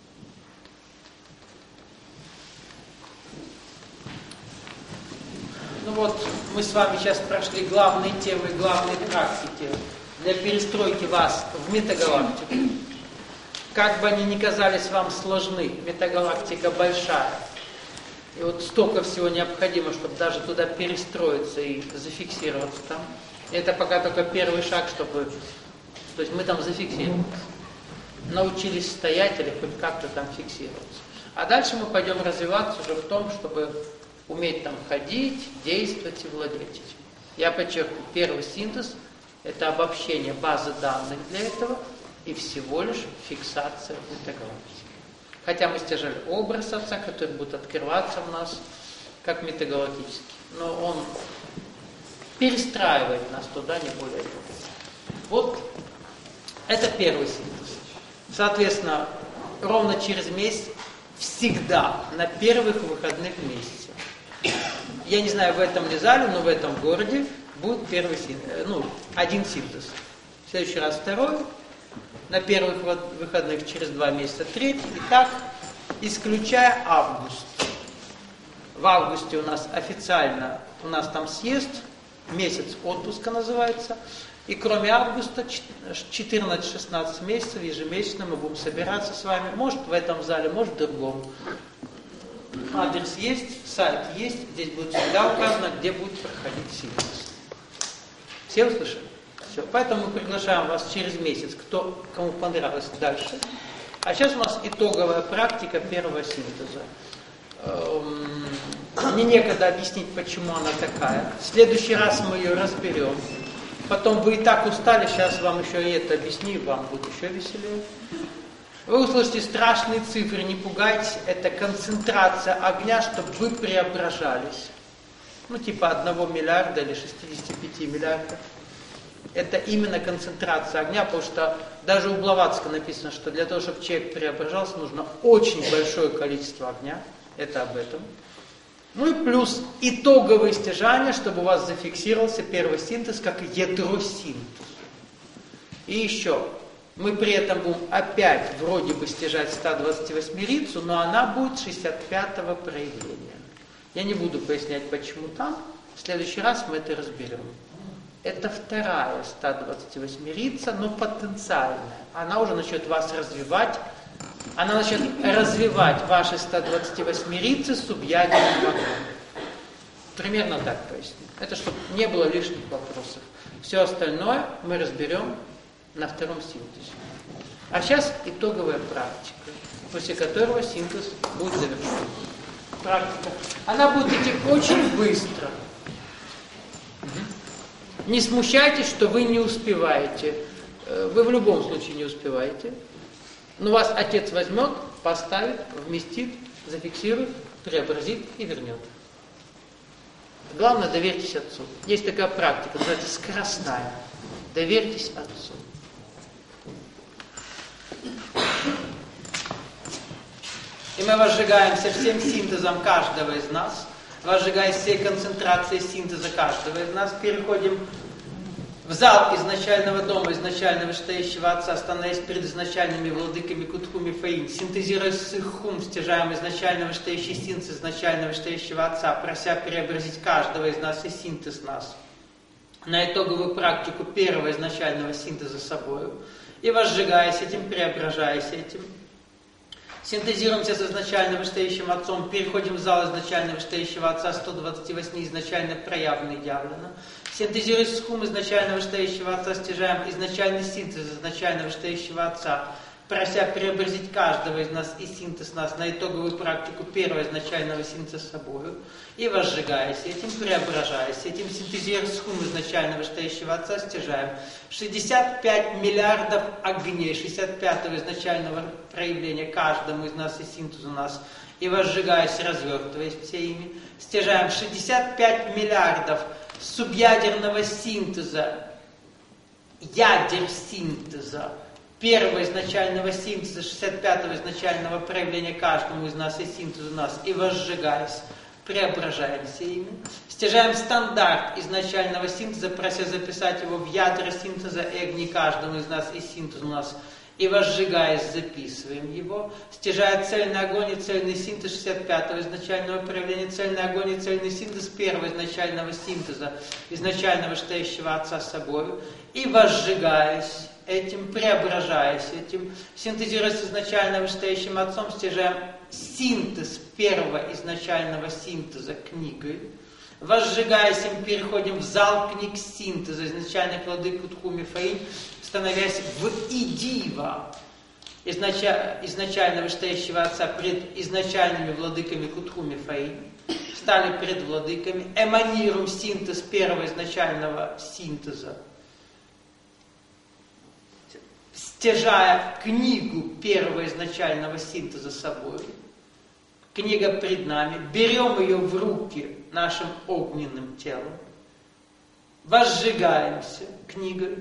Ну вот, мы с вами сейчас прошли главные темы, главные практики для перестройки вас в метагалактику. Как бы они ни казались вам сложны, метагалактика большая. И вот столько всего необходимо, чтобы даже туда перестроиться и зафиксироваться там. И это пока только первый шаг, чтобы... То есть мы там зафиксировались. Научились стоять или хоть как-то там фиксироваться. А дальше мы пойдем развиваться уже в том, чтобы уметь там ходить, действовать и владеть этим. Я подчеркну, первый синтез – это обобщение базы данных для этого и всего лишь фиксация в метагалактике. Хотя мы стяжали образ Отца, который будет открываться в нас как метагалактический. Но он перестраивает нас туда, не более того. Вот это первый синтез. Соответственно, ровно через месяц всегда на первых выходных месяца. Я не знаю, в этом ли зале, но в этом городе будет первый синтез, ну, один синтез. В следующий раз второй. На первых выходных через два месяца третий. И так, исключая август. В августе у нас официально, у нас там съезд, месяц отпуска называется. И кроме августа, четырнадцать-шестнадцать месяцев ежемесячно мы будем собираться с вами. Может в этом зале, может в другом. Адрес есть, сайт есть. Здесь будет всегда указано, где будет проходить синтез. Все услышали? Все. Поэтому мы приглашаем вас через месяц, кто, кому понравилось, дальше. А сейчас у нас итоговая практика первого синтеза. Мне некогда объяснить, почему она такая. В следующий раз мы ее разберем. Потом вы и так устали, сейчас вам еще и это объясню, и вам будет еще веселее. Вы услышите страшные цифры, не пугайтесь, это концентрация огня, чтобы вы преображались. Ну, типа одного миллиарда или шестидесяти пяти миллиардов. Это именно концентрация огня, потому что даже у Блаватска написано, что для того, чтобы человек преображался, нужно очень большое количество огня. Это об этом. Ну и плюс итоговые стяжания, чтобы у вас зафиксировался первый синтез как ядро синтеза. И еще, мы при этом будем опять вроде бы стяжать сто двадцативосьмерицу, но она будет шестьдесят пятого проявления. Я не буду пояснять, почему там. В следующий раз мы это разберем. Это вторая сто двадцативосьмерица, но потенциальная. Она уже начнет вас развивать. Она начнет развивать ваши сто двадцативосьмерицы субъядерным огнем. Примерно так поясню. Это чтобы не было лишних вопросов. Все остальное мы разберем на втором синтезе. А сейчас итоговая практика, после которого синтез будет завершен. Практика. Она будет идти очень быстро. Не смущайтесь, что вы не успеваете. Вы в любом случае не успеваете. Но вас Отец возьмет, поставит, вместит, зафиксирует, преобразит и вернет. Главное, доверьтесь Отцу. Есть такая практика, называется скоростная. Доверьтесь Отцу. И мы возжигаемся всем синтезом каждого из нас, возжигаясь всей концентрацией синтеза каждого из нас, переходим в зал изначального дома, изначально вышестоящего Отца, становясь перед изначальными владыками Кутхуми Фаин, синтезируя с их хум, стяжаем изначально вышестоящий синтез изначально вышестоящего Отца, прося преобразить каждого из нас и синтез нас на итоговую практику первого изначального синтеза собою. И возжигаясь этим, преображаясь этим, синтезируемся с изначально вышестоящим Отцом, переходим в зал изначально вышестоящего Отца, сто двадцать восемь изначально проявлено и явлено. Синтезируясь с хум изначально вышестоящего Отца, стяжаем изначальный синтез изначально вышестоящего Отца, прося преобразить каждого из нас и синтез нас на итоговую практику первого изначального синтеза собою. И возжигаясь этим, преображаясь этим, синтезируя с хум изначально вышестоящего Отца, стяжаем шестьдесят пять миллиардов огней, шестьдесят пятого изначального проявления каждому из нас и синтезу нас. И возжигаясь, развертываясь все ими, стяжаем шестьдесят пять миллиардов субъядерного синтеза ядер синтеза, первого изначального синтеза, шестьдесят пятого изначального проявления каждому из нас и синтеза нас, и возжигаясь, преображаемся ими. Стяжаем стандарт изначального синтеза, прося записать его в ядра синтеза и огни каждому из нас и синтеза у нас, и возжигаясь, записываем его. Стяжая цельный огонь и цельный синтез шестьдесят пятого изначального проявления, цельный огонь и цельный синтез первого изначального синтеза, изначального вышестоящего Отца с собою, и возжигаясь этим, преображаясь этим, синтезируясь изначально вышестоящим Отцом, стяжаем синтез первого изначального синтеза книгой. Возжигаясь им, переходим в зал книг синтеза, изначальной плоды Кутхуми Фаинь, становясь в идива изначально, изначально вышестоящего Отца пред изначальными владыками Кутхуми Фаинь, стали пред владыками, эманируем синтез первого изначального синтеза, стяжая книгу первого изначального синтеза собой. Книга пред нами, берем ее в руки нашим огненным телом, возжигаемся книгой,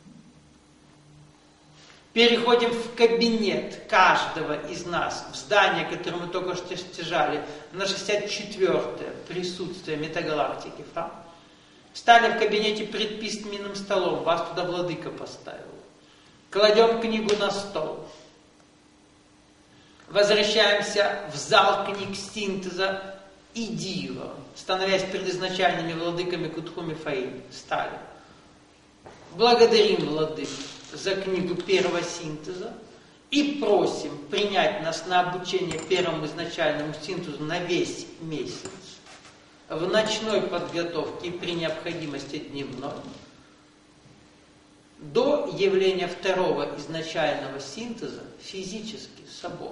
переходим в кабинет каждого из нас, в здание, которое мы только что стяжали, на шестьдесят четвёртое присутствие метагалактики Фа. Стали в кабинете пред письменным столом, вас туда владыка поставил. Кладем книгу на стол. Возвращаемся в зал книг синтеза и дива, становясь перед изначальными владыками Кутхуми Фаинь, стали. Благодарим владык за книгу первого синтеза и просим принять нас на обучение первому изначальному синтезу на весь месяц, в ночной подготовке и при необходимости дневной, до явления второго изначального синтеза физически собой.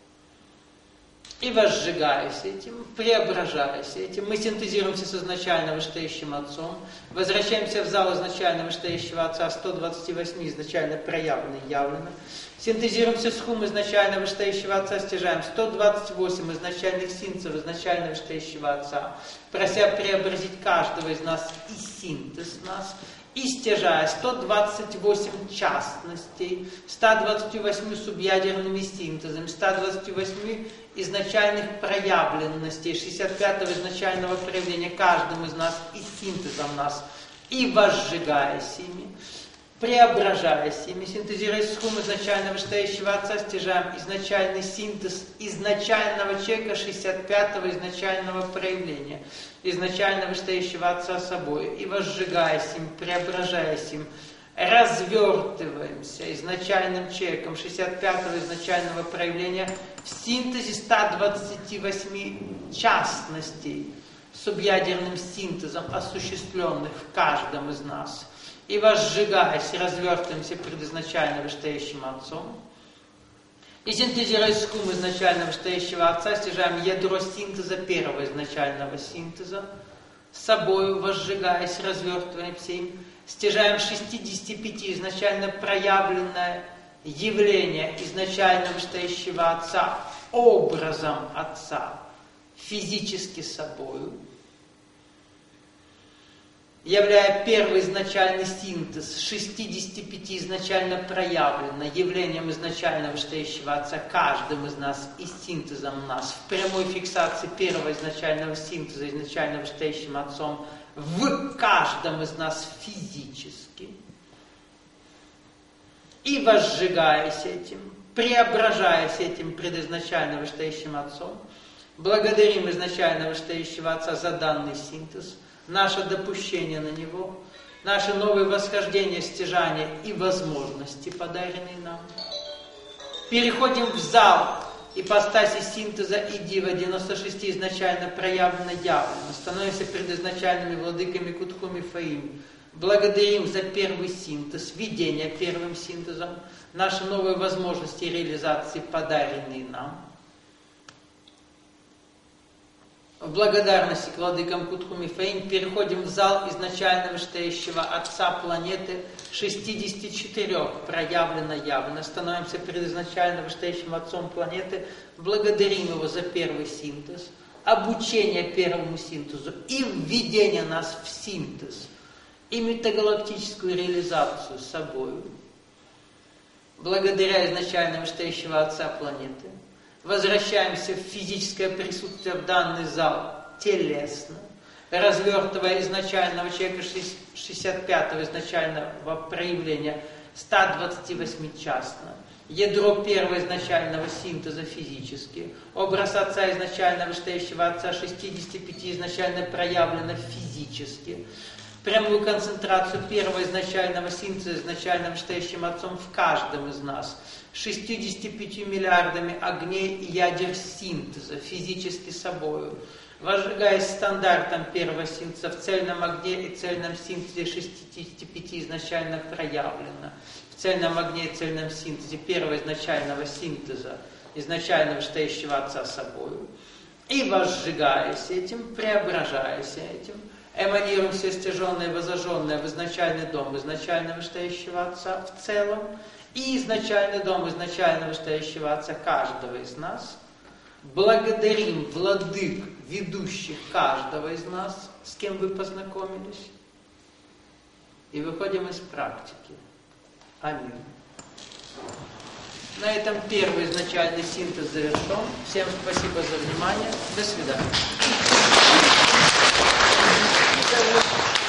И возжигаясь этим, преображаясь этим, мы синтезируемся с изначально вышестоящим Отцом, возвращаемся в зал изначально вышестоящего Отца, сто двадцать восемь изначально проявлено и явлено, синтезируемся с хум изначально вышестоящего Отца, стяжаем сто двадцать восемь изначальных синтезов изначально вышестоящего Отца, прося преобразить каждого из нас и синтез нас, и стяжая сто двадцать восемь частностей, сто двадцать восемь субъядерными синтезами, сто двадцать восемь изначальных проявленностей, шестьдесят пятого изначального проявления каждым из нас и синтезом нас, и возжигаясь ими, преображаясь ими, синтезируясь с хум изначально вышестоящего Отца, стяжаем изначальный синтез изначального человека шестьдесят пятого изначального проявления, изначально вышестоящего Отца собой, и возжигаясь им, преображаясь им, развертываемся изначальным человеком шестьдесят пятого изначального проявления в синтезе ста двадцати восьми частностей, субъядерным синтезом, осуществленных в каждом из нас, и возжигаясь, развертываемся пред изначально вышестоящим Отцом, и синтезируясь с хум изначально вышестоящего Отца, стяжаем ядро синтеза первого изначального синтеза, с собою возжигаясь, развертываемся им, стяжаем шестьдесят пять изначально проявленное явление изначально вышестоящего Отца образом Отца, физически собою, являя первый изначальный синтез шестьдесят пять изначально проявлено явлением изначально вышестоящего Отца каждым из нас и синтезом нас в прямой фиксации первого изначального синтеза изначально вышестоящим Отцом в каждом из нас физически, и возжигаясь этим, преображаясь этим пред изначально вышестоящим Отцом, благодарим изначально вышестоящего Отца за данный синтез, наше допущение на него, наше новое восхождение, стяжание и возможности, подаренные нам. Переходим в зал ипостаси синтеза и дива, девяносто шесть изначально проявлено явлено, становимся перед изначальными владыками Кутхуми Фаинь, благодарим за первый синтез, видение первым синтезом, наши новые возможности и реализации, подаренные нам. В благодарности к владыкам Кутхуми Фаинь переходим в зал изначально вышестоящего Отца планеты шестьдесят четыре, проявлено явно, становимся перед изначально вышестоящим Отцом планеты, благодарим его за первый синтез, обучение первому синтезу и введение нас в синтез и метагалактическую реализацию собою, благодаря изначально вышестоящего Отца планеты, возвращаемся в физическое присутствие в данный зал телесно, развертывая изначального человека шестьдесят пятого изначального проявления ста двадцати восьми частно, ядро первого изначального синтеза физически, образ Отца изначально вышестоящего Отца шестидесяти пяти изначально проявлено физически, прямую концентрацию первого изначального синтеза изначально вышестоящим Отцом в каждом из нас, шестьюдесятью пятью миллиардами огней и ядер синтеза физически собою, возжигаясь стандартом первого синтеза в цельном огне и цельном синтезе шестидесяти пяти изначально проявлено, в цельном огне и цельном синтезе первого изначального синтеза, изначально вышестоящего Отца собою, и возжигаясь этим, преображаясь этим, эманируем все стяженное и возожженное в изначальный дом изначально вышестоящего Отца в целом, и изначальный дом изначально вышестоящего Отца каждого из нас, благодарим владык, ведущих каждого из нас, с кем вы познакомились, и выходим из практики. Аминь. На этом первый изначальный синтез завершен. Всем спасибо за внимание. До свидания.